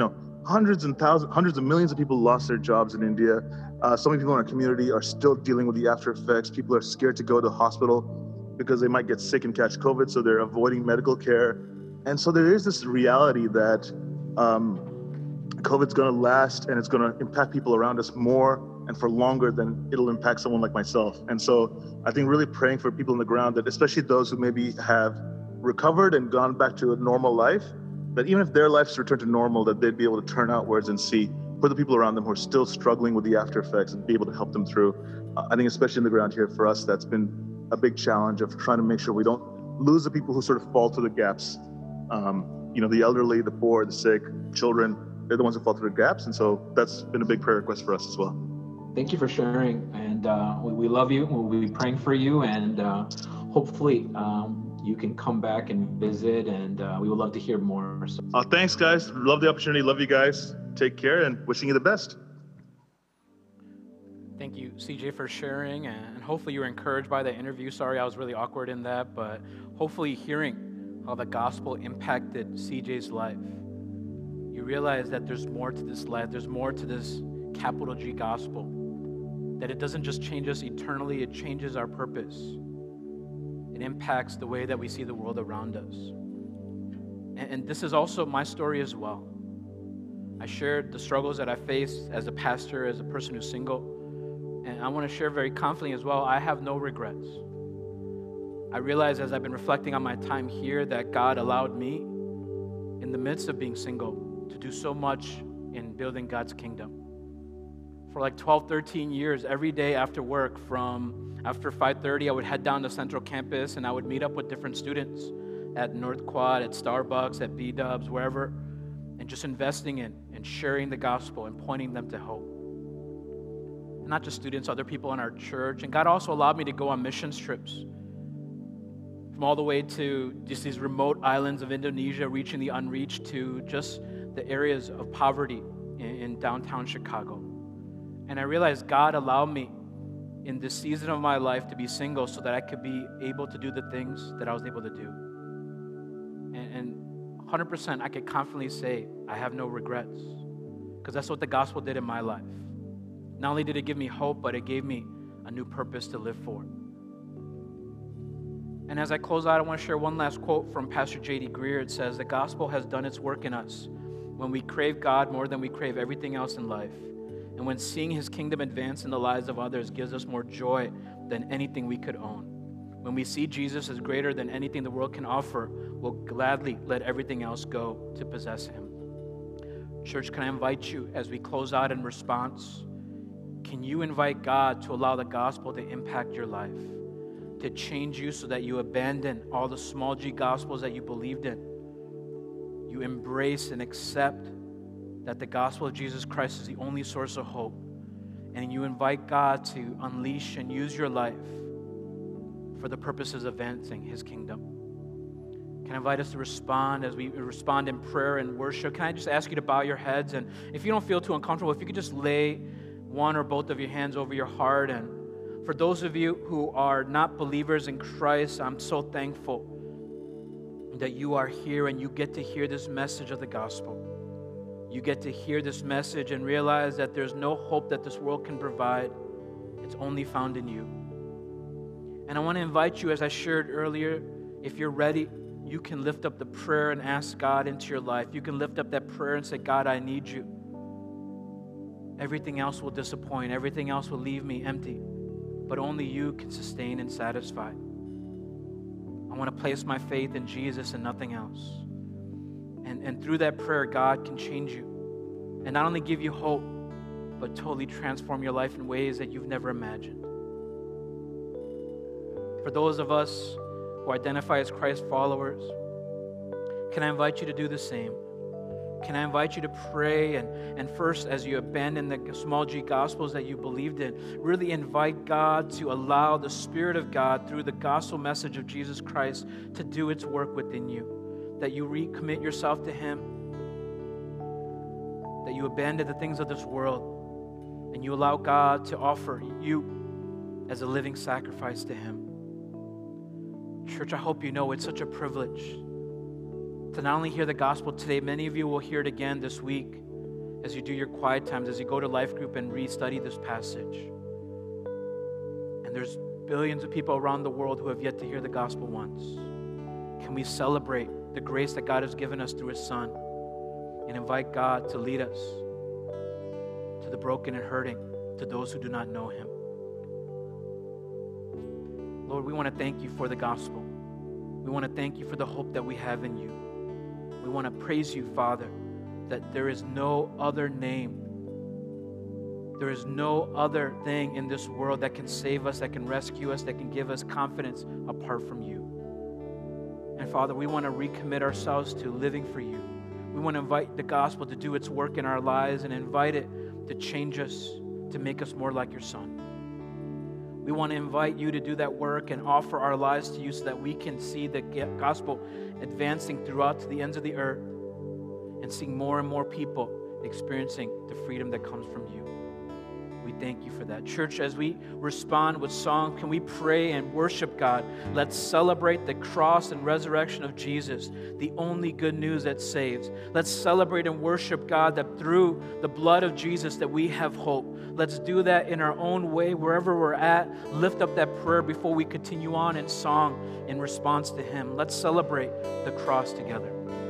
hundreds and thousands, hundreds of millions of people lost their jobs in India. Uh, so many people in our community are still dealing with the after effects. People are scared to go to the hospital because they might get sick and catch COVID, so they're avoiding medical care. And so there is this reality that um, COVID's going to last and it's going to impact people around us more and for longer than it'll impact someone like myself. And so I think really praying for people on the ground, that especially those who maybe have recovered and gone back to a normal life, that even if their lives return to normal, that they'd be able to turn outwards and see for the people around them who are still struggling with the after effects and be able to help them through. Uh, I think especially in the ground here for us, that's been a big challenge of trying to make sure we don't lose the people who sort of fall through the gaps. Um, you know, the elderly, the poor, the sick, children, they're the ones who fall through the gaps. And so that's been a big prayer request for us as well. Thank you for sharing. And uh, we, we love you. We'll be praying for you. And uh, hopefully um, you can come back and visit. And uh, we would love to hear more. So. Uh, thanks, guys. Love the opportunity. Love you guys. Take care and wishing you the best. Thank you, C J, for sharing. And hopefully you were encouraged by that interview. Sorry, I was really awkward in that. But hopefully hearing how the gospel impacted C J's life, you realize that there's more to this life. There's more to this capital G gospel. That it doesn't just change us eternally, it changes our purpose. It impacts the way that we see the world around us. And, and this is also my story as well. I shared the struggles that I faced as a pastor, as a person who's single. And I want to share very confidently as well, I have no regrets. I realize as I've been reflecting on my time here that God allowed me, in the midst of being single, to do so much in building God's kingdom. For like twelve, thirteen years, every day after work, from after five thirty, I would head down to Central Campus and I would meet up with different students at North Quad, at Starbucks, at B-Dubs, wherever, and just investing in and sharing the gospel and pointing them to hope. And not just students, other people in our church. And God also allowed me to go on missions trips from all the way to just these remote islands of Indonesia, reaching the unreached, to just the areas of poverty in, in downtown Chicago. And I realized God allowed me in this season of my life to be single so that I could be able to do the things that I was able to do. And, and one hundred percent I could confidently say I have no regrets, because that's what the gospel did in my life. Not only did it give me hope, but it gave me a new purpose to live for. And as I close out, I want to share one last quote from Pastor J D Greer. It says, "The gospel has done its work in us when we crave God more than we crave everything else in life. And when seeing his kingdom advance in the lives of others gives us more joy than anything we could own. When we see Jesus as greater than anything the world can offer, we'll gladly let everything else go to possess him." Church, can I invite you as we close out in response? Can you invite God to allow the gospel to impact your life, to change you so that you abandon all the small g gospels that you believed in? You embrace and accept that the gospel of Jesus Christ is the only source of hope, and you invite God to unleash and use your life for the purposes of advancing his kingdom. Can I invite us to respond as we respond in prayer and worship? Can I just ask you to bow your heads? And if you don't feel too uncomfortable, if you could just lay one or both of your hands over your heart. And for those of you who are not believers in Christ, I'm so thankful that you are here and you get to hear this message of the gospel. You get to hear this message and realize that there's no hope that this world can provide. It's only found in you. And I want to invite you, as I shared earlier, if you're ready, you can lift up the prayer and ask God into your life. You can lift up that prayer and say, "God, I need you. Everything else will disappoint. Everything else will leave me empty. But only you can sustain and satisfy. I want to place my faith in Jesus and nothing else." And, and through that prayer, God can change you. And not only give you hope, but totally transform your life in ways that you've never imagined. For those of us who identify as Christ followers, can I invite you to do the same? Can I invite you to pray and, and first, as you abandon the small g gospels that you believed in, really invite God to allow the Spirit of God through the gospel message of Jesus Christ to do its work within you. That you recommit yourself to him, that you abandon the things of this world, and you allow God to offer you as a living sacrifice to him. Church, I hope you know it's such a privilege to not only hear the gospel today, many of you will hear it again this week, as you do your quiet times, as you go to life group and re-study this passage. And there's billions of people around the world who have yet to hear the gospel once. Can we celebrate the grace that God has given us through His Son and invite God to lead us to the broken and hurting, to those who do not know Him? Lord, we want to thank You for the gospel. We want to thank You for the hope that we have in You. We want to praise You, Father, that there is no other name, there is no other thing in this world that can save us, that can rescue us, that can give us confidence apart from You. And Father, we want to recommit ourselves to living for You. We want to invite the gospel to do its work in our lives and invite it to change us, to make us more like Your Son. We want to invite You to do that work and offer our lives to You so that we can see the gospel advancing throughout to the ends of the earth and seeing more and more people experiencing the freedom that comes from You. We thank You for that. Church, as we respond with song, can we pray and worship God? Let's celebrate the cross and resurrection of Jesus, the only good news that saves. Let's celebrate and worship God that through the blood of Jesus that we have hope. Let's do that in our own way, wherever we're at. Lift up that prayer before we continue on in song in response to Him. Let's celebrate the cross together.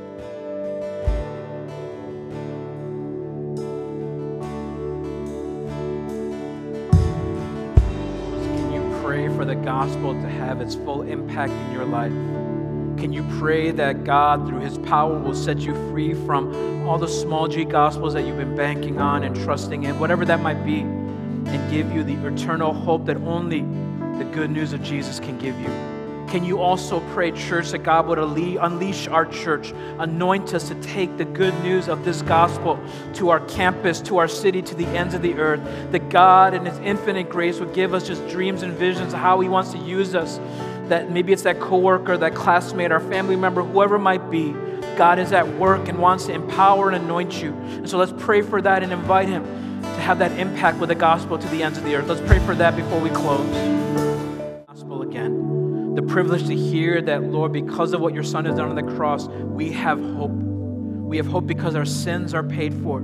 For the gospel to have its full impact in your life? Can you pray that God, through His power, will set you free from all the small g gospels that you've been banking on and trusting in, whatever that might be, and give you the eternal hope that only the good news of Jesus can give you? Can you also pray, church, that God would unleash our church, anoint us to take the good news of this gospel to our campus, to our city, to the ends of the earth, that God in His infinite grace would give us just dreams and visions of how He wants to use us, that maybe it's that coworker, that classmate, our family member, whoever it might be. God is at work and wants to empower and anoint you. And so let's pray for that and invite Him to have that impact with the gospel to the ends of the earth. Let's pray for that before we close. Gospel again. The privilege to hear that, Lord, because of what Your Son has done on the cross, we have hope. We have hope because our sins are paid for.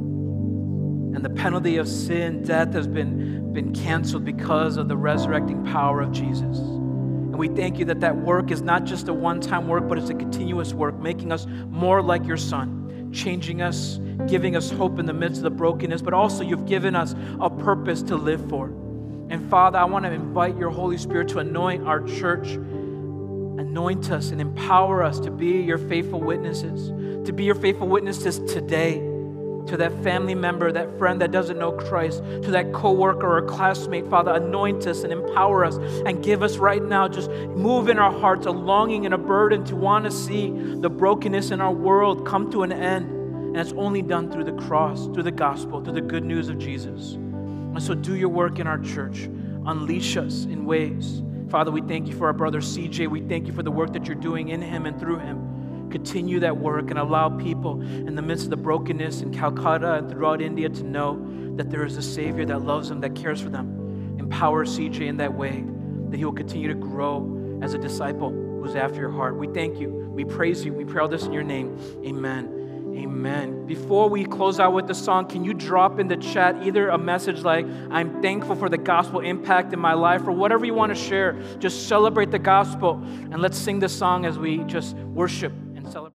And the penalty of sin, death, has been, been canceled because of the resurrecting power of Jesus. And we thank You that that work is not just a one-time work, but it's a continuous work, making us more like Your Son, changing us, giving us hope in the midst of the brokenness, but also You've given us a purpose to live for. And Father, I want to invite Your Holy Spirit to anoint our church, anoint us and empower us to be Your faithful witnesses, to be Your faithful witnesses today, to that family member, that friend that doesn't know Christ, to that coworker or classmate. Father, anoint us and empower us and give us right now, just move in our hearts a longing and a burden to want to see the brokenness in our world come to an end. And it's only done through the cross, through the gospel, through the good news of Jesus. And so do Your work in our church. Unleash us in ways. Father, we thank You for our brother C J. We thank You for the work that You're doing in him and through him. Continue that work and allow people in the midst of the brokenness in Calcutta and throughout India to know that there is a Savior that loves them, that cares for them. Empower C J in that way, that he will continue to grow as a disciple who's after Your heart. We thank You. We praise You. We pray all this in Your name. Amen. Amen. Before we close out with the song, can you drop in the chat either a message like, I'm thankful for the gospel impact in my life, or whatever you want to share. Just celebrate the gospel, and let's sing this song as we just worship and celebrate.